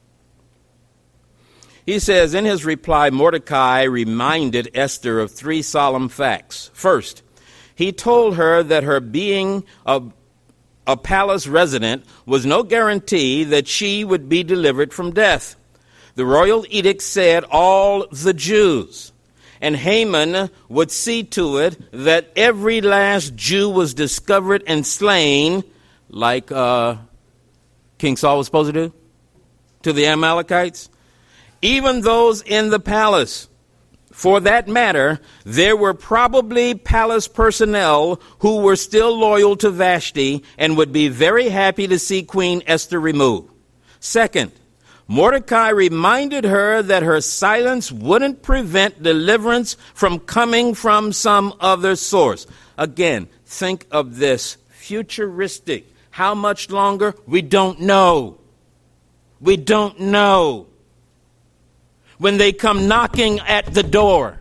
He says, in his reply, Mordecai reminded Esther of three solemn facts. First, he told her that her being a, a palace resident was no guarantee that she would be delivered from death. The royal edict said all the Jews, and Haman would see to it that every last Jew was discovered and slain, like uh, King Saul was supposed to do to the Amalekites. Even those in the palace. For that matter, there were probably palace personnel who were still loyal to Vashti and would be very happy to see Queen Esther removed. Second, Mordecai reminded her that her silence wouldn't prevent deliverance from coming from some other source. Again, think of this, futuristic. How much longer? We don't know. We don't know. When they come knocking at the door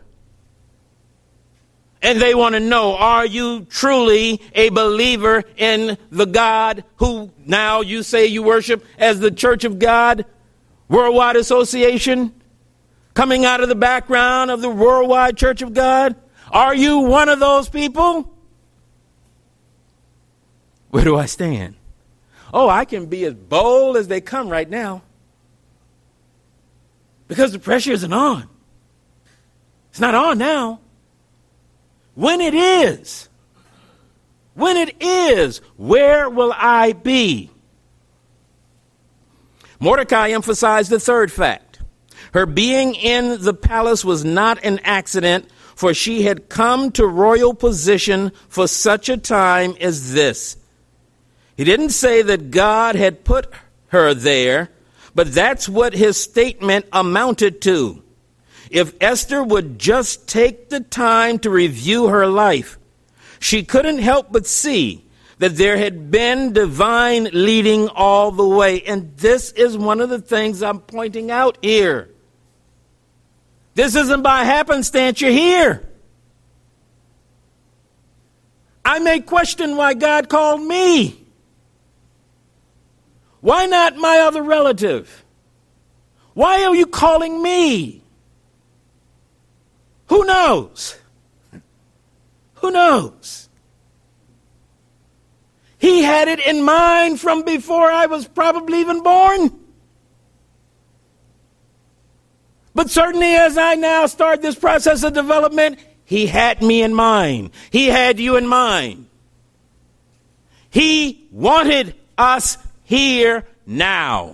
and they want to know, are you truly a believer in the God who now you say you worship as the Church of God, Worldwide Association, coming out of the background of the Worldwide Church of God? Are you one of those people? Where do I stand? Oh, I can be as bold as they come right now. Because the pressure isn't on. It's not on now. When it is, when it is, where will I be? Mordecai emphasized the third fact. Her being in the palace was not an accident, for she had come to royal position for such a time as this. He didn't say that God had put her there, but that's what his statement amounted to. If Esther would just take the time to review her life, she couldn't help but see that there had been divine leading all the way. And this is one of the things I'm pointing out here. This isn't by happenstance you're here. I may question why God called me. Why not my other relative? Why are you calling me? Who knows? Who knows? He had it in mind from before I was probably even born. But certainly as I now start this process of development, he had me in mind. He had you in mind. He wanted us here now.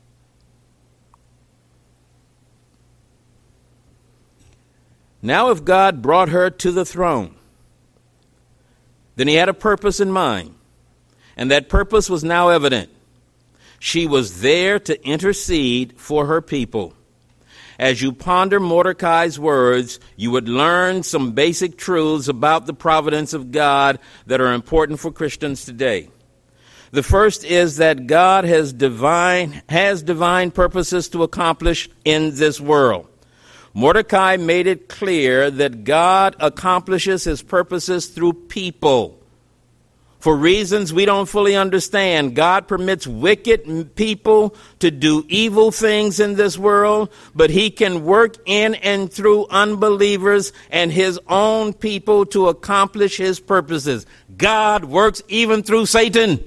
Now if God brought her to the throne, then he had a purpose in mind, and that purpose was now evident. She was there to intercede for her people. As you ponder Mordecai's words, you would learn some basic truths about the providence of God that are important for Christians today. The first is that God has divine, has divine purposes to accomplish in this world. Mordecai made it clear that God accomplishes his purposes through people. For reasons we don't fully understand, God permits wicked people to do evil things in this world, but he can work in and through unbelievers and his own people to accomplish his purposes. God works even through Satan.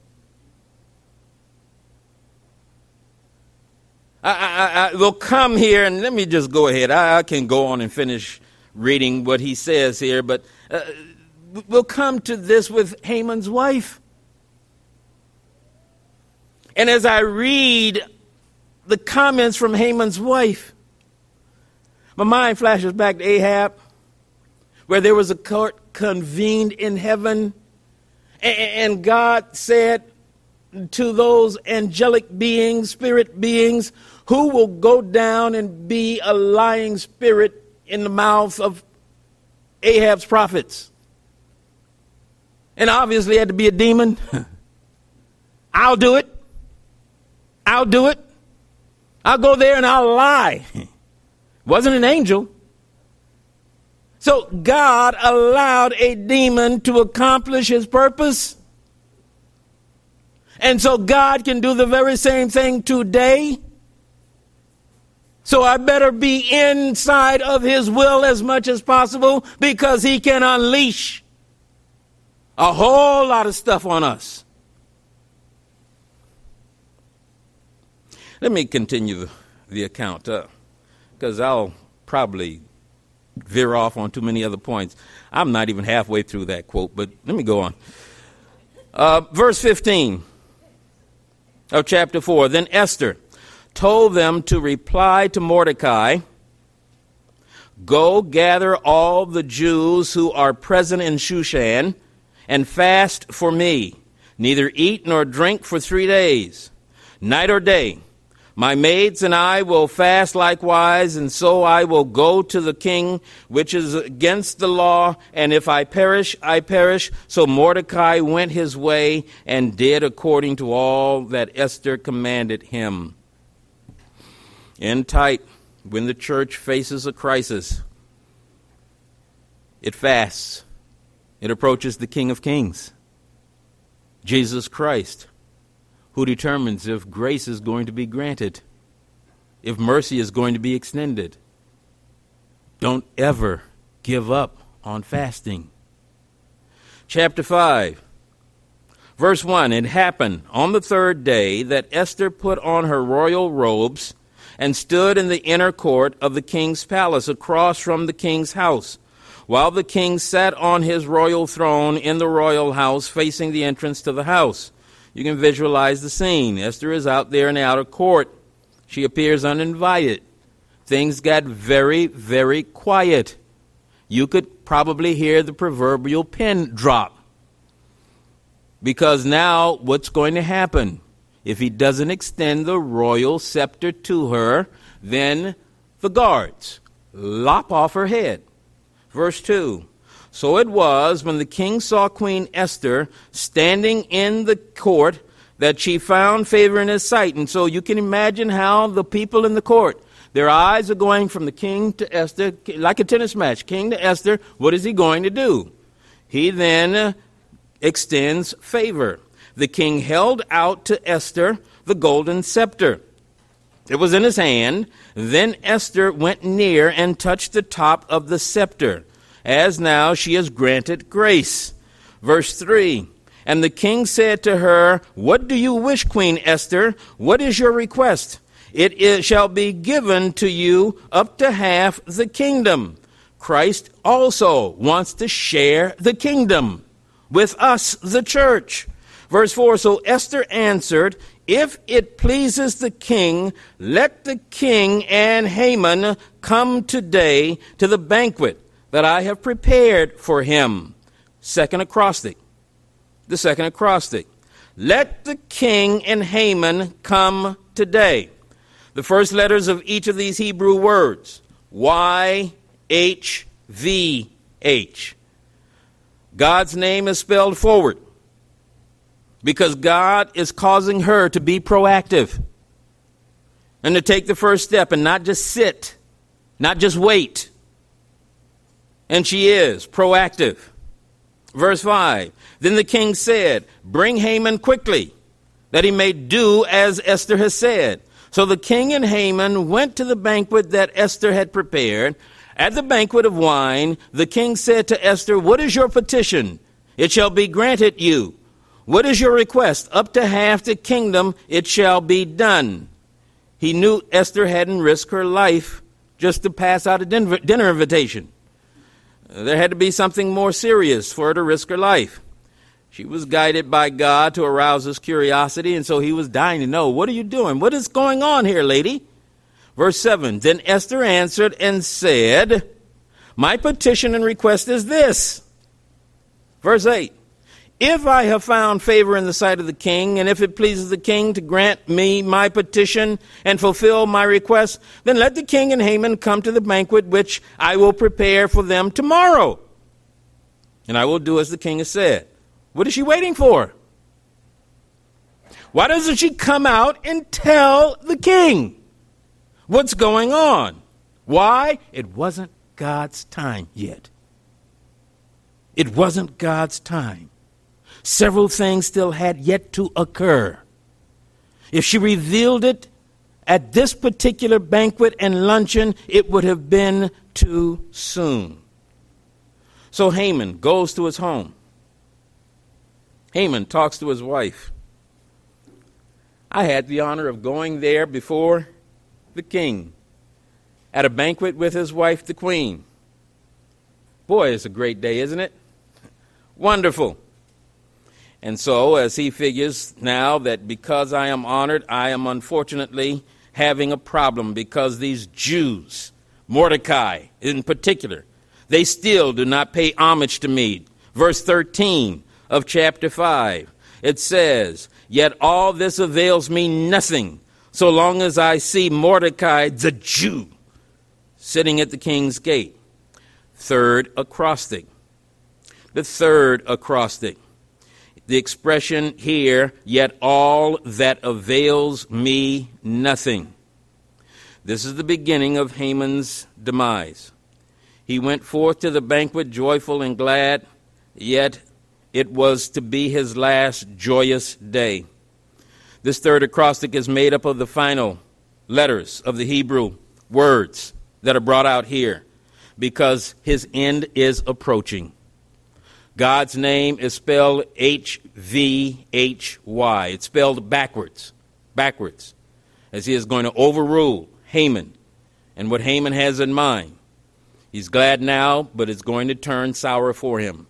I, I, I will come here, and let me just go ahead. I, I can go on and finish reading what he says here, but uh, we'll come to this with Haman's wife. And as I read the comments from Haman's wife, my mind flashes back to Ahab, where there was a court convened in heaven, and God said, to those angelic beings, spirit beings, who will go down and be a lying spirit in the mouth of Ahab's prophets. And obviously it had to be a demon. I'll do it. I'll do it. I'll go there and I'll lie. Wasn't an angel. So God allowed a demon to accomplish his purpose. And so God can do the very same thing today. So I better be inside of his will as much as possible, because he can unleash a whole lot of stuff on us. Let me continue the account, because uh, I'll probably veer off on too many other points. I'm not even halfway through that quote, but let me go on. Uh, verse fifteen of chapter four. Then Esther told them to reply to Mordecai, "Go gather all the Jews who are present in Shushan and fast for me. Neither eat nor drink for three days, night or day. My maids and I will fast likewise, and so I will go to the king, which is against the law, and if I perish, I perish." So Mordecai went his way and did according to all that Esther commanded him. In type, when the church faces a crisis, it fasts. It approaches the King of Kings, Jesus Christ, who determines if grace is going to be granted, if mercy is going to be extended. Don't ever give up on fasting. Chapter five, verse one. It happened on the third day that Esther put on her royal robes and stood in the inner court of the king's palace across from the king's house, while the king sat on his royal throne in the royal house facing the entrance to the house. You can visualize the scene. Esther is out there in the outer court. She appears uninvited. Things got very, very quiet. You could probably hear the proverbial pin drop. Because now what's going to happen? If he doesn't extend the royal scepter to her, then the guards lop off her head. Verse two. So it was, when the king saw Queen Esther standing in the court, that she found favor in his sight. And so you can imagine how the people in the court, their eyes are going from the king to Esther, like a tennis match. King to Esther, what is he going to do? He then extends favor. The king held out to Esther the golden scepter. It was in his hand. Then Esther went near and touched the top of the scepter, as now she is granted grace. Verse three, and the king said to her, "What do you wish, Queen Esther? What is your request? It is, shall be given to you up to half the kingdom." Christ also wants to share the kingdom with us, the church. Verse four, so Esther answered, "If it pleases the king, let the king and Haman come today to the banquet that I have prepared for him." Second acrostic. The second acrostic. Let the king and Haman come today. The first letters of each of these Hebrew words, Y H V H. God's name is spelled forward because God is causing her to be proactive and to take the first step and not just sit, not just wait. And she is proactive. Verse five, then the king said, "Bring Haman quickly, that he may do as Esther has said." So the king and Haman went to the banquet that Esther had prepared. At the banquet of wine, the king said to Esther, "What is your petition? It shall be granted you. What is your request? Up to half the kingdom, it shall be done." He knew Esther hadn't risked her life just to pass out a dinner invitation. There had to be something more serious for her to risk her life. She was guided by God to arouse his curiosity, and so he was dying to know, what are you doing? What is going on here, lady? Verse seven, then Esther answered and said, "My petition and request is this." Verse eight, If I have found favor in the sight of the king, and if it pleases the king to grant me my petition and fulfill my request, then let the king and Haman come to the banquet which I will prepare for them tomorrow. And I will do as the king has said. What is she waiting for? Why doesn't she come out and tell the king what's going on? Why? It wasn't God's time yet. It wasn't God's time. Several things still had yet to occur. If she revealed it at this particular banquet and luncheon, it would have been too soon. So Haman goes to his home. Haman talks to his wife. I had the honor of going there before the king at a banquet with his wife, the queen. Boy, it's a great day, isn't it? Wonderful. And so, as he figures now that because I am honored, I am unfortunately having a problem because these Jews, Mordecai in particular, they still do not pay homage to me. Verse thirteen of chapter five, it says, yet all this avails me nothing so long as I see Mordecai, the Jew, sitting at the king's gate. Third acrostic. The third acrostic. The expression here, yet all that avails me nothing. This is the beginning of Haman's demise. He went forth to the banquet joyful and glad, yet it was to be his last joyous day. This third acrostic is made up of the final letters of the Hebrew words that are brought out here because his end is approaching. God's name is spelled H V H Y. It's spelled backwards, backwards, as he is going to overrule Haman and what Haman has in mind. He's glad now, but it's going to turn sour for him.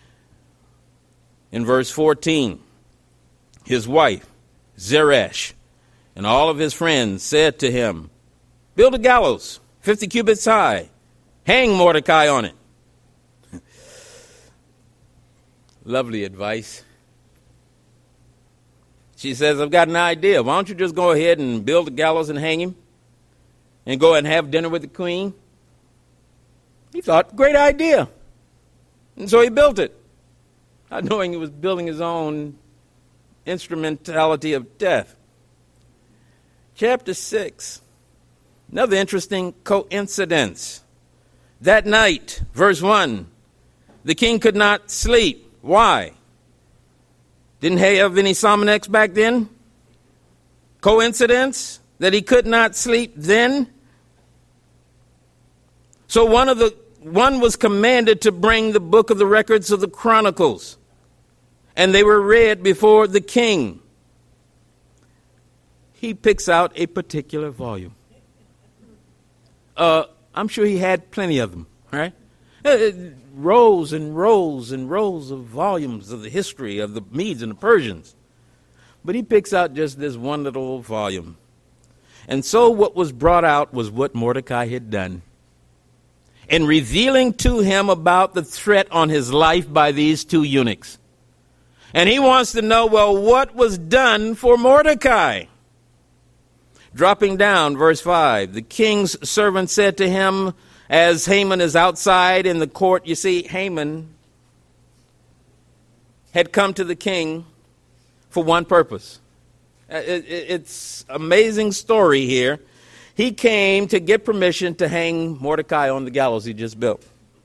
In verse fourteen, his wife, Zeresh, and all of his friends said to him, build a gallows, fifty cubits high, hang Mordecai on it. Lovely advice. She says, I've got an idea. Why don't you just go ahead and build a gallows and hang him and go and have dinner with the queen? He thought, great idea. And so he built it, not knowing he was building his own instrumentality of death. Chapter six, another interesting coincidence. That night, verse one, the king could not sleep. Why? Didn't he have any Sominex back then? Coincidence that he could not sleep then? So one of the one was commanded to bring the book of the records of the Chronicles, and they were read before the king. He picks out a particular volume. Uh, I'm sure he had plenty of them, right? Uh, rows and rows and rows of volumes of the history of the Medes and the Persians. But he picks out just this one little volume. And so what was brought out was what Mordecai had done in revealing to him about the threat on his life by these two eunuchs. And he wants to know, well, what was done for Mordecai? Dropping down, verse five, the king's servant said to him, as Haman is outside in the court, you see, Haman had come to the king for one purpose. It's an amazing story here. He came to get permission to hang Mordecai on the gallows he just built.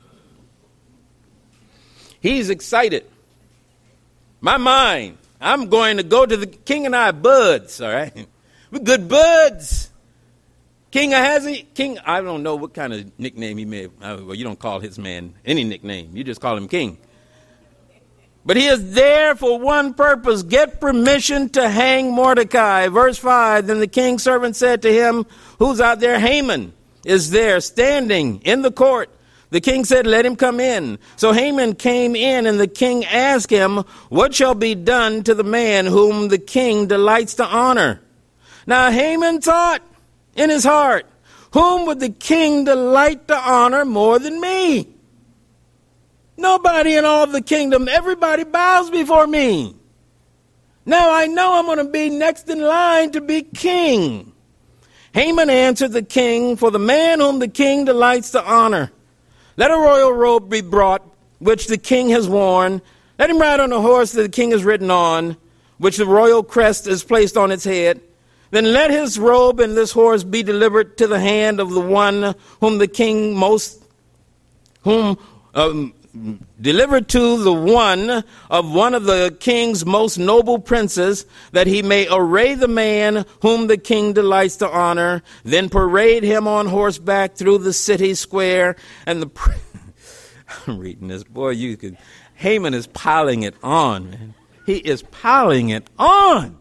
He's excited. My mind, I'm going to go to the king and I are buds, all right? We're good buds. King Ahazi, King, I don't know what kind of nickname he may have. Well, you don't call his man any nickname. You just call him king. But he is there for one purpose, get permission to hang Mordecai. Verse five, then the king's servant said to him, who's out there? Haman is there standing in the court. The king said, let him come in. So Haman came in, and the king asked him, what shall be done to the man whom the king delights to honor? Now Haman thought in his heart, whom would the king delight to honor more than me? Nobody in all the kingdom, everybody bows before me. Now I know I'm going to be next in line to be king. Haman answered the king, for the man whom the king delights to honor, let a royal robe be brought, which the king has worn. Let him ride on the horse that the king has ridden on, which the royal crest is placed on its head. Then let his robe and this horse be delivered to the hand of the one whom the king most, whom, um, delivered to the one of one of the king's most noble princes, that he may array the man whom the king delights to honor, then parade him on horseback through the city square. And the pr- I'm reading this, boy, you could. Haman is piling it on, man. He is piling it on.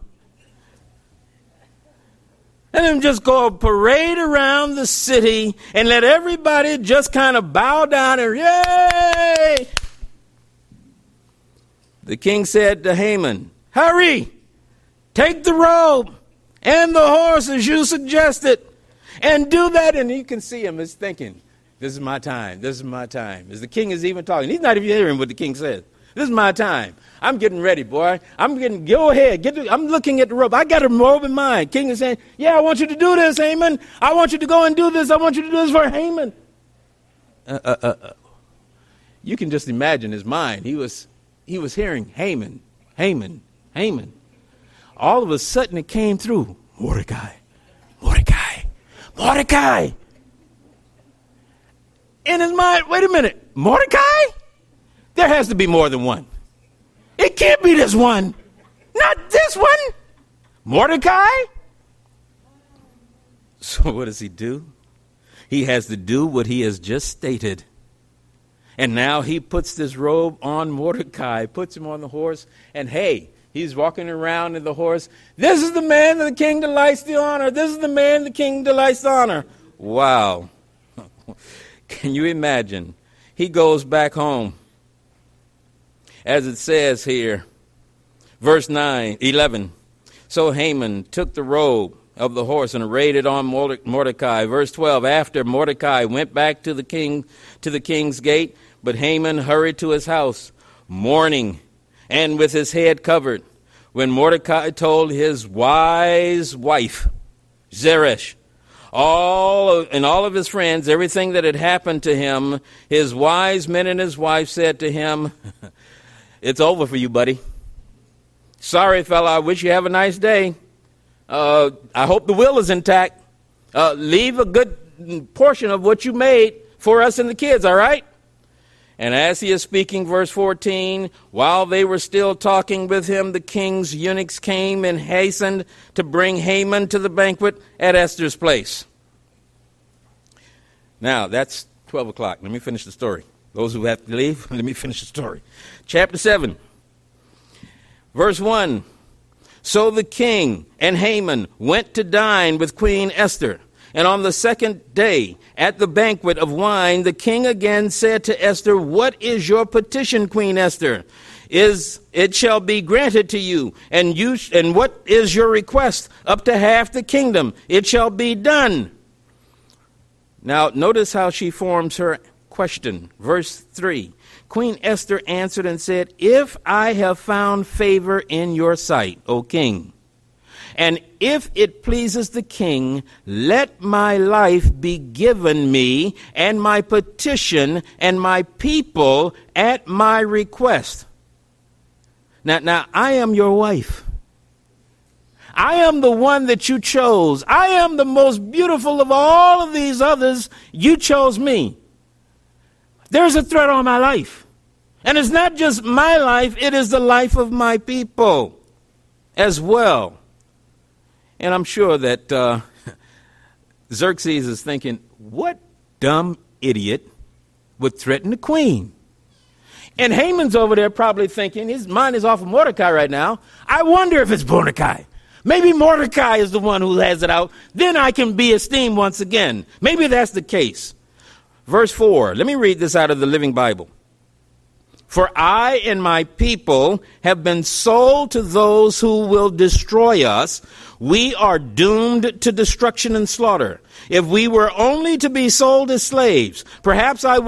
Let him just go parade around the city and let everybody just kind of bow down and yay! The king said to Haman, hurry, take the robe and the horse as you suggested, and do that. And you can see him is thinking, this is my time, this is my time. As the king is even talking, he's not even hearing what the king says. This is my time. I'm getting ready, boy. I'm getting, go ahead. Get the, I'm looking at the robe. I got a robe in mind. King is saying, yeah, I want you to do this, Haman. I want you to go and do this. I want you to do this for Haman. Uh, uh, uh, uh. You can just imagine his mind. He was, he was hearing Haman, Haman, Haman. All of a sudden it came through. Mordecai, Mordecai, Mordecai. In his mind, wait a minute, Mordecai? There has to be more than one. It can't be this one. Not this one. Mordecai? So what does he do? He has to do what he has just stated. And now he puts this robe on Mordecai, puts him on the horse, and hey, he's walking around in the horse. This is the man that the king delights to honor. This is the man the king delights to honor. Wow. Can you imagine? He goes back home. As it says here, verse nine, eleven. So Haman took the robe of the horse and arrayed it on Mordecai. Verse twelve, after Mordecai went back to the king, to the king's gate, but Haman hurried to his house, mourning and with his head covered. When Mordecai told his wise wife, Zeresh, all of, and all of his friends, everything that had happened to him, his wise men and his wife said to him, it's over for you, buddy. Sorry, fella. I wish you have a nice day. Uh, I hope the will is intact. Uh, leave a good portion of what you made for us and the kids, all right? And as he is speaking, verse fourteen, while they were still talking with him, the king's eunuchs came and hastened to bring Haman to the banquet at Esther's place. Now, that's twelve o'clock. Let me finish the story. Those who have to leave, let me finish the story. Chapter seven, verse one. So the king and Haman went to dine with Queen Esther. And on the second day, at the banquet of wine, the king again said to Esther, what is your petition, Queen Esther? Is it shall be granted to you. And you and what is your request? Up to half the kingdom. It shall be done. Now, notice how she forms her question. Verse three. Queen Esther answered and said, if I have found favor in your sight, O king, and if it pleases the king, let my life be given me and my petition and my people at my request. Now, now I am your wife. I am the one that you chose. I am the most beautiful of all of these others. You chose me. There's a threat on my life. And it's not just my life, it is the life of my people as well. And I'm sure that uh, Xerxes is thinking, what dumb idiot would threaten the queen? And Haman's over there probably thinking, his mind is off of Mordecai right now. I wonder if it's Mordecai. Maybe Mordecai is the one who has it out. Then I can be esteemed once again. Maybe that's the case. Verse four, let me read this out of the Living Bible. For I and my people have been sold to those who will destroy us. We are doomed to destruction and slaughter. If we were only to be sold as slaves, perhaps I would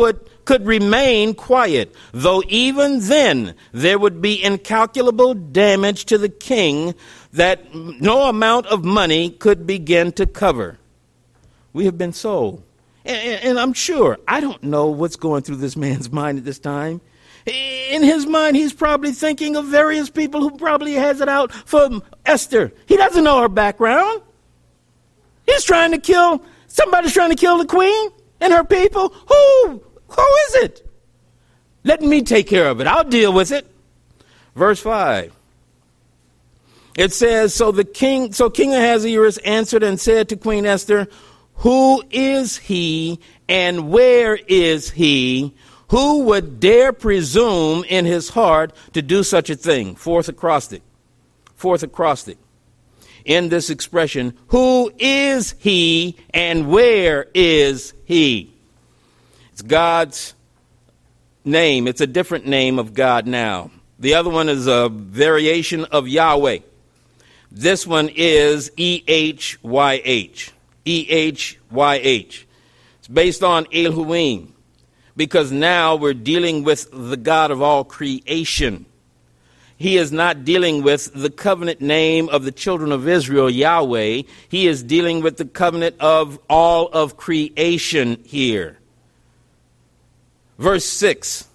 could remain quiet, though even then there would be incalculable damage to the king that no amount of money could begin to cover. We have been sold. And, and I'm sure, I don't know what's going through this man's mind at this time. In his mind, he's probably thinking of various people who probably has it out for Esther. He doesn't know her background. He's trying to kill, somebody's trying to kill the queen and her people. Who? Who is it? Let me take care of it. I'll deal with it. Verse five. It says, so the king, so King Ahasuerus answered and said to Queen Esther, who is he and where is he? Who would dare presume in his heart to do such a thing? Fourth acrostic. Fourth acrostic. In this expression, who is he and where is he? It's God's name. It's a different name of God now. The other one is a variation of Yahweh. This one is E H Y H. E H Y H. It's based on Elohim, because now we're dealing with the God of all creation. He is not dealing with the covenant name of the children of Israel, Yahweh. He is dealing with the covenant of all of creation here. Verse six.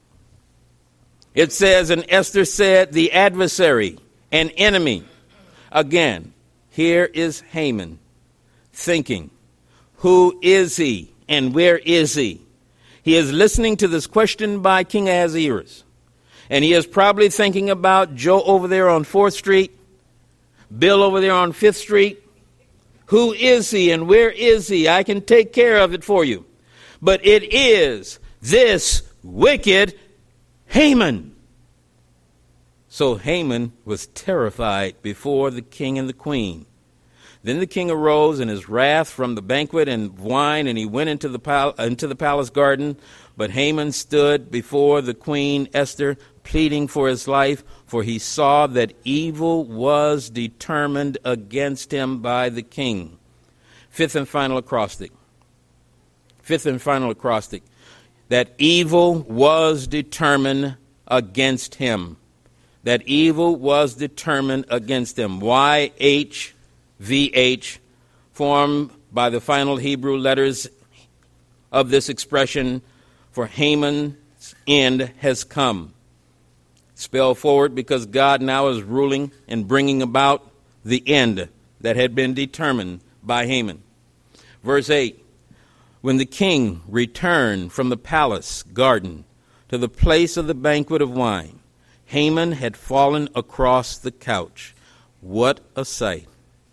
It says, and Esther said, the adversary, an enemy. Again, here is Haman thinking, who is he and where is he? He is listening to this question by King Ahasuerus. And he is probably thinking about Joe over there on fourth Street, Bill over there on fifth Street. Who is he and where is he? I can take care of it for you. But it is this wicked Haman. So Haman was terrified before the king and the queen. Then the king arose in his wrath from the banquet and wine, and he went into the pal- into the palace garden. But Haman stood before the queen Esther, pleading for his life, for he saw that evil was determined against him by the king. Fifth and final acrostic. Fifth and final acrostic. That evil was determined against him. That evil was determined against him. Y H V H, formed by the final Hebrew letters of this expression, for Haman's end has come. Spell forward, because God now is ruling and bringing about the end that had been determined by Haman. Verse eight, when the king returned from the palace garden to the place of the banquet of wine, Haman had fallen across the couch. What a sight.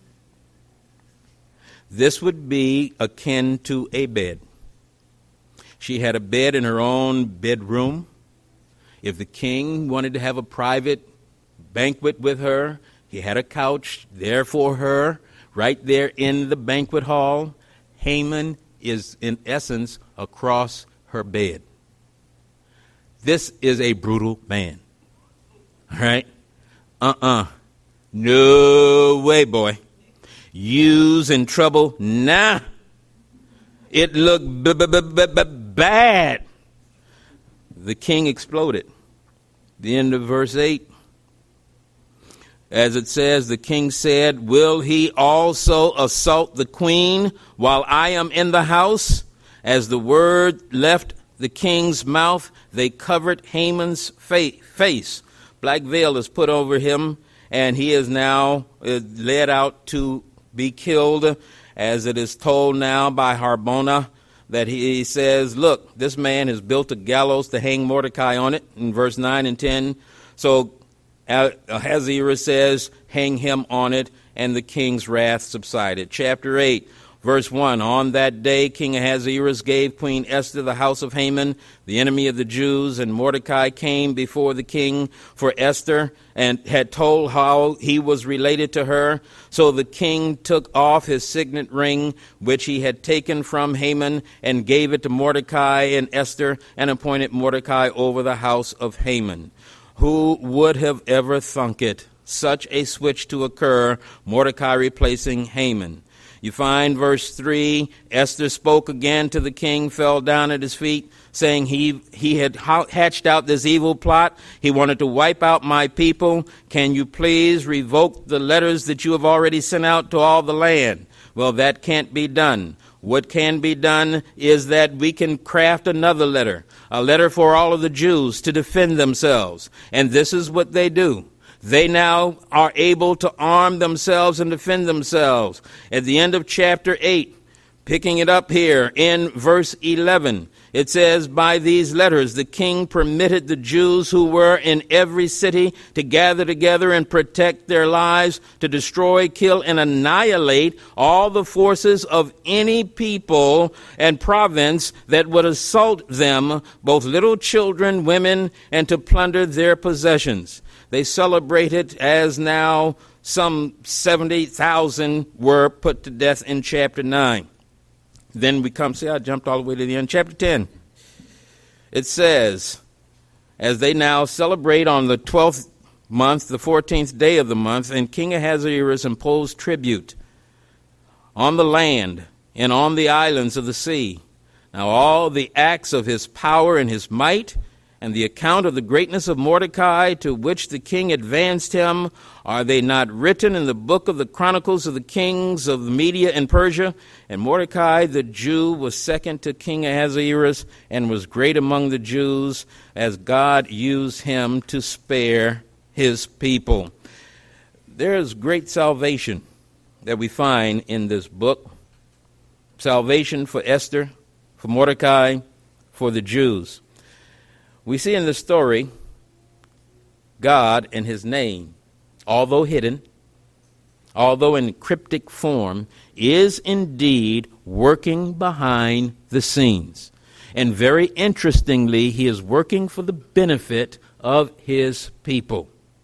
This would be akin to a bed. She had a bed in her own bedroom. If the king wanted to have a private banquet with her, he had a couch there for her, right there in the banquet hall. Haman is, in essence, across her bed. This is a brutal man. All right? Uh-uh. No way, boy. You's in trouble. Nah. It looked b- b- b- b- b- bad. The king exploded. The end of verse eight. As it says, the king said, will he also assault the queen while I am in the house? As the word left the king's mouth, they covered Haman's fa- face. Black veil is put over him, and he is now uh, led out to be killed, as it is told now by Harbona, that he, he says, look, this man has built a gallows to hang Mordecai on it, in verse nine and ten. So Ahasuerus says, hang him on it, and the king's wrath subsided. Chapter eight, verse one, on that day King Ahasuerus gave Queen Esther the house of Haman, the enemy of the Jews, and Mordecai came before the king for Esther and had told how he was related to her. So the king took off his signet ring, which he had taken from Haman, and gave it to Mordecai and Esther, and appointed Mordecai over the house of Haman. Who would have ever thunk it? Such a switch to occur, Mordecai replacing Haman. You find verse three, Esther spoke again to the king, fell down at his feet, saying he, he had hatched out this evil plot. He wanted to wipe out my people. Can you please revoke the letters that you have already sent out to all the land? Well, that can't be done. What can be done is that we can craft another letter, a letter for all of the Jews to defend themselves. And this is what they do. They now are able to arm themselves and defend themselves. At the end of chapter eight, picking it up here in verse eleven, it says, by these letters the king permitted the Jews who were in every city to gather together and protect their lives, to destroy, kill, and annihilate all the forces of any people and province that would assault them, both little children, women, and to plunder their possessions. They celebrated as now some seventy thousand were put to death in chapter nine. Then we come, see, I jumped all the way to the end. Chapter ten. It says, as they now celebrate on the twelfth month, the fourteenth day of the month, and King Ahasuerus imposed tribute on the land and on the islands of the sea. Now all the acts of his power and his might, and the account of the greatness of Mordecai, to which the king advanced him, are they not written in the book of the Chronicles of the kings of Media and Persia? And Mordecai the Jew was second to King Ahasuerus, and was great among the Jews, as God used him to spare his people. There is great salvation that we find in this book. Salvation for Esther, for Mordecai, for the Jews. We see in the story God and his name, although hidden, although in cryptic form, is indeed working behind the scenes. And very interestingly, he is working for the benefit of his people.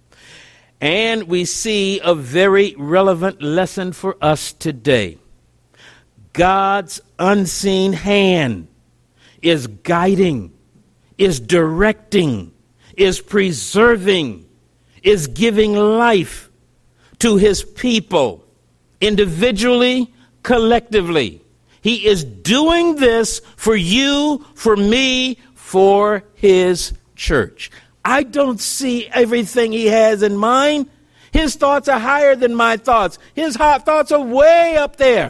And we see a very relevant lesson for us today. God's unseen hand is guiding, is directing, is preserving, is giving life to his people, individually, collectively. He is doing this for you, for me, for his church. I don't see everything he has in mind. His thoughts are higher than my thoughts. His thoughts are way up there.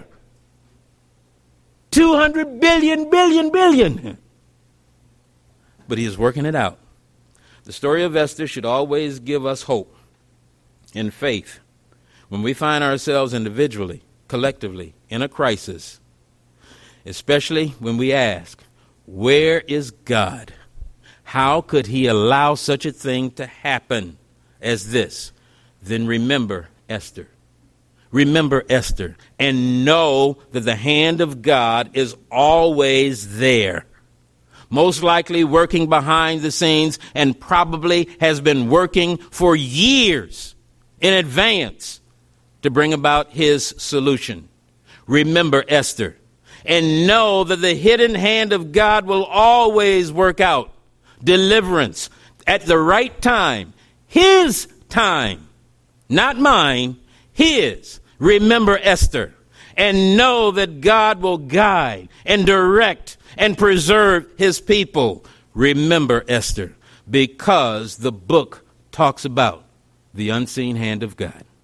two hundred billion, billion, billion. But he is working it out. The story of Esther should always give us hope and faith when we find ourselves individually, collectively, in a crisis, especially when we ask, where is God? How could he allow such a thing to happen as this? Then remember Esther. Remember Esther and know that the hand of God is always there. Most likely working behind the scenes, and probably has been working for years in advance to bring about his solution. Remember Esther and know that the hidden hand of God will always work out deliverance at the right time. His time, not mine, his. Remember Esther and know that God will guide and direct and preserve his people. Remember Esther, because the book talks about the unseen hand of God.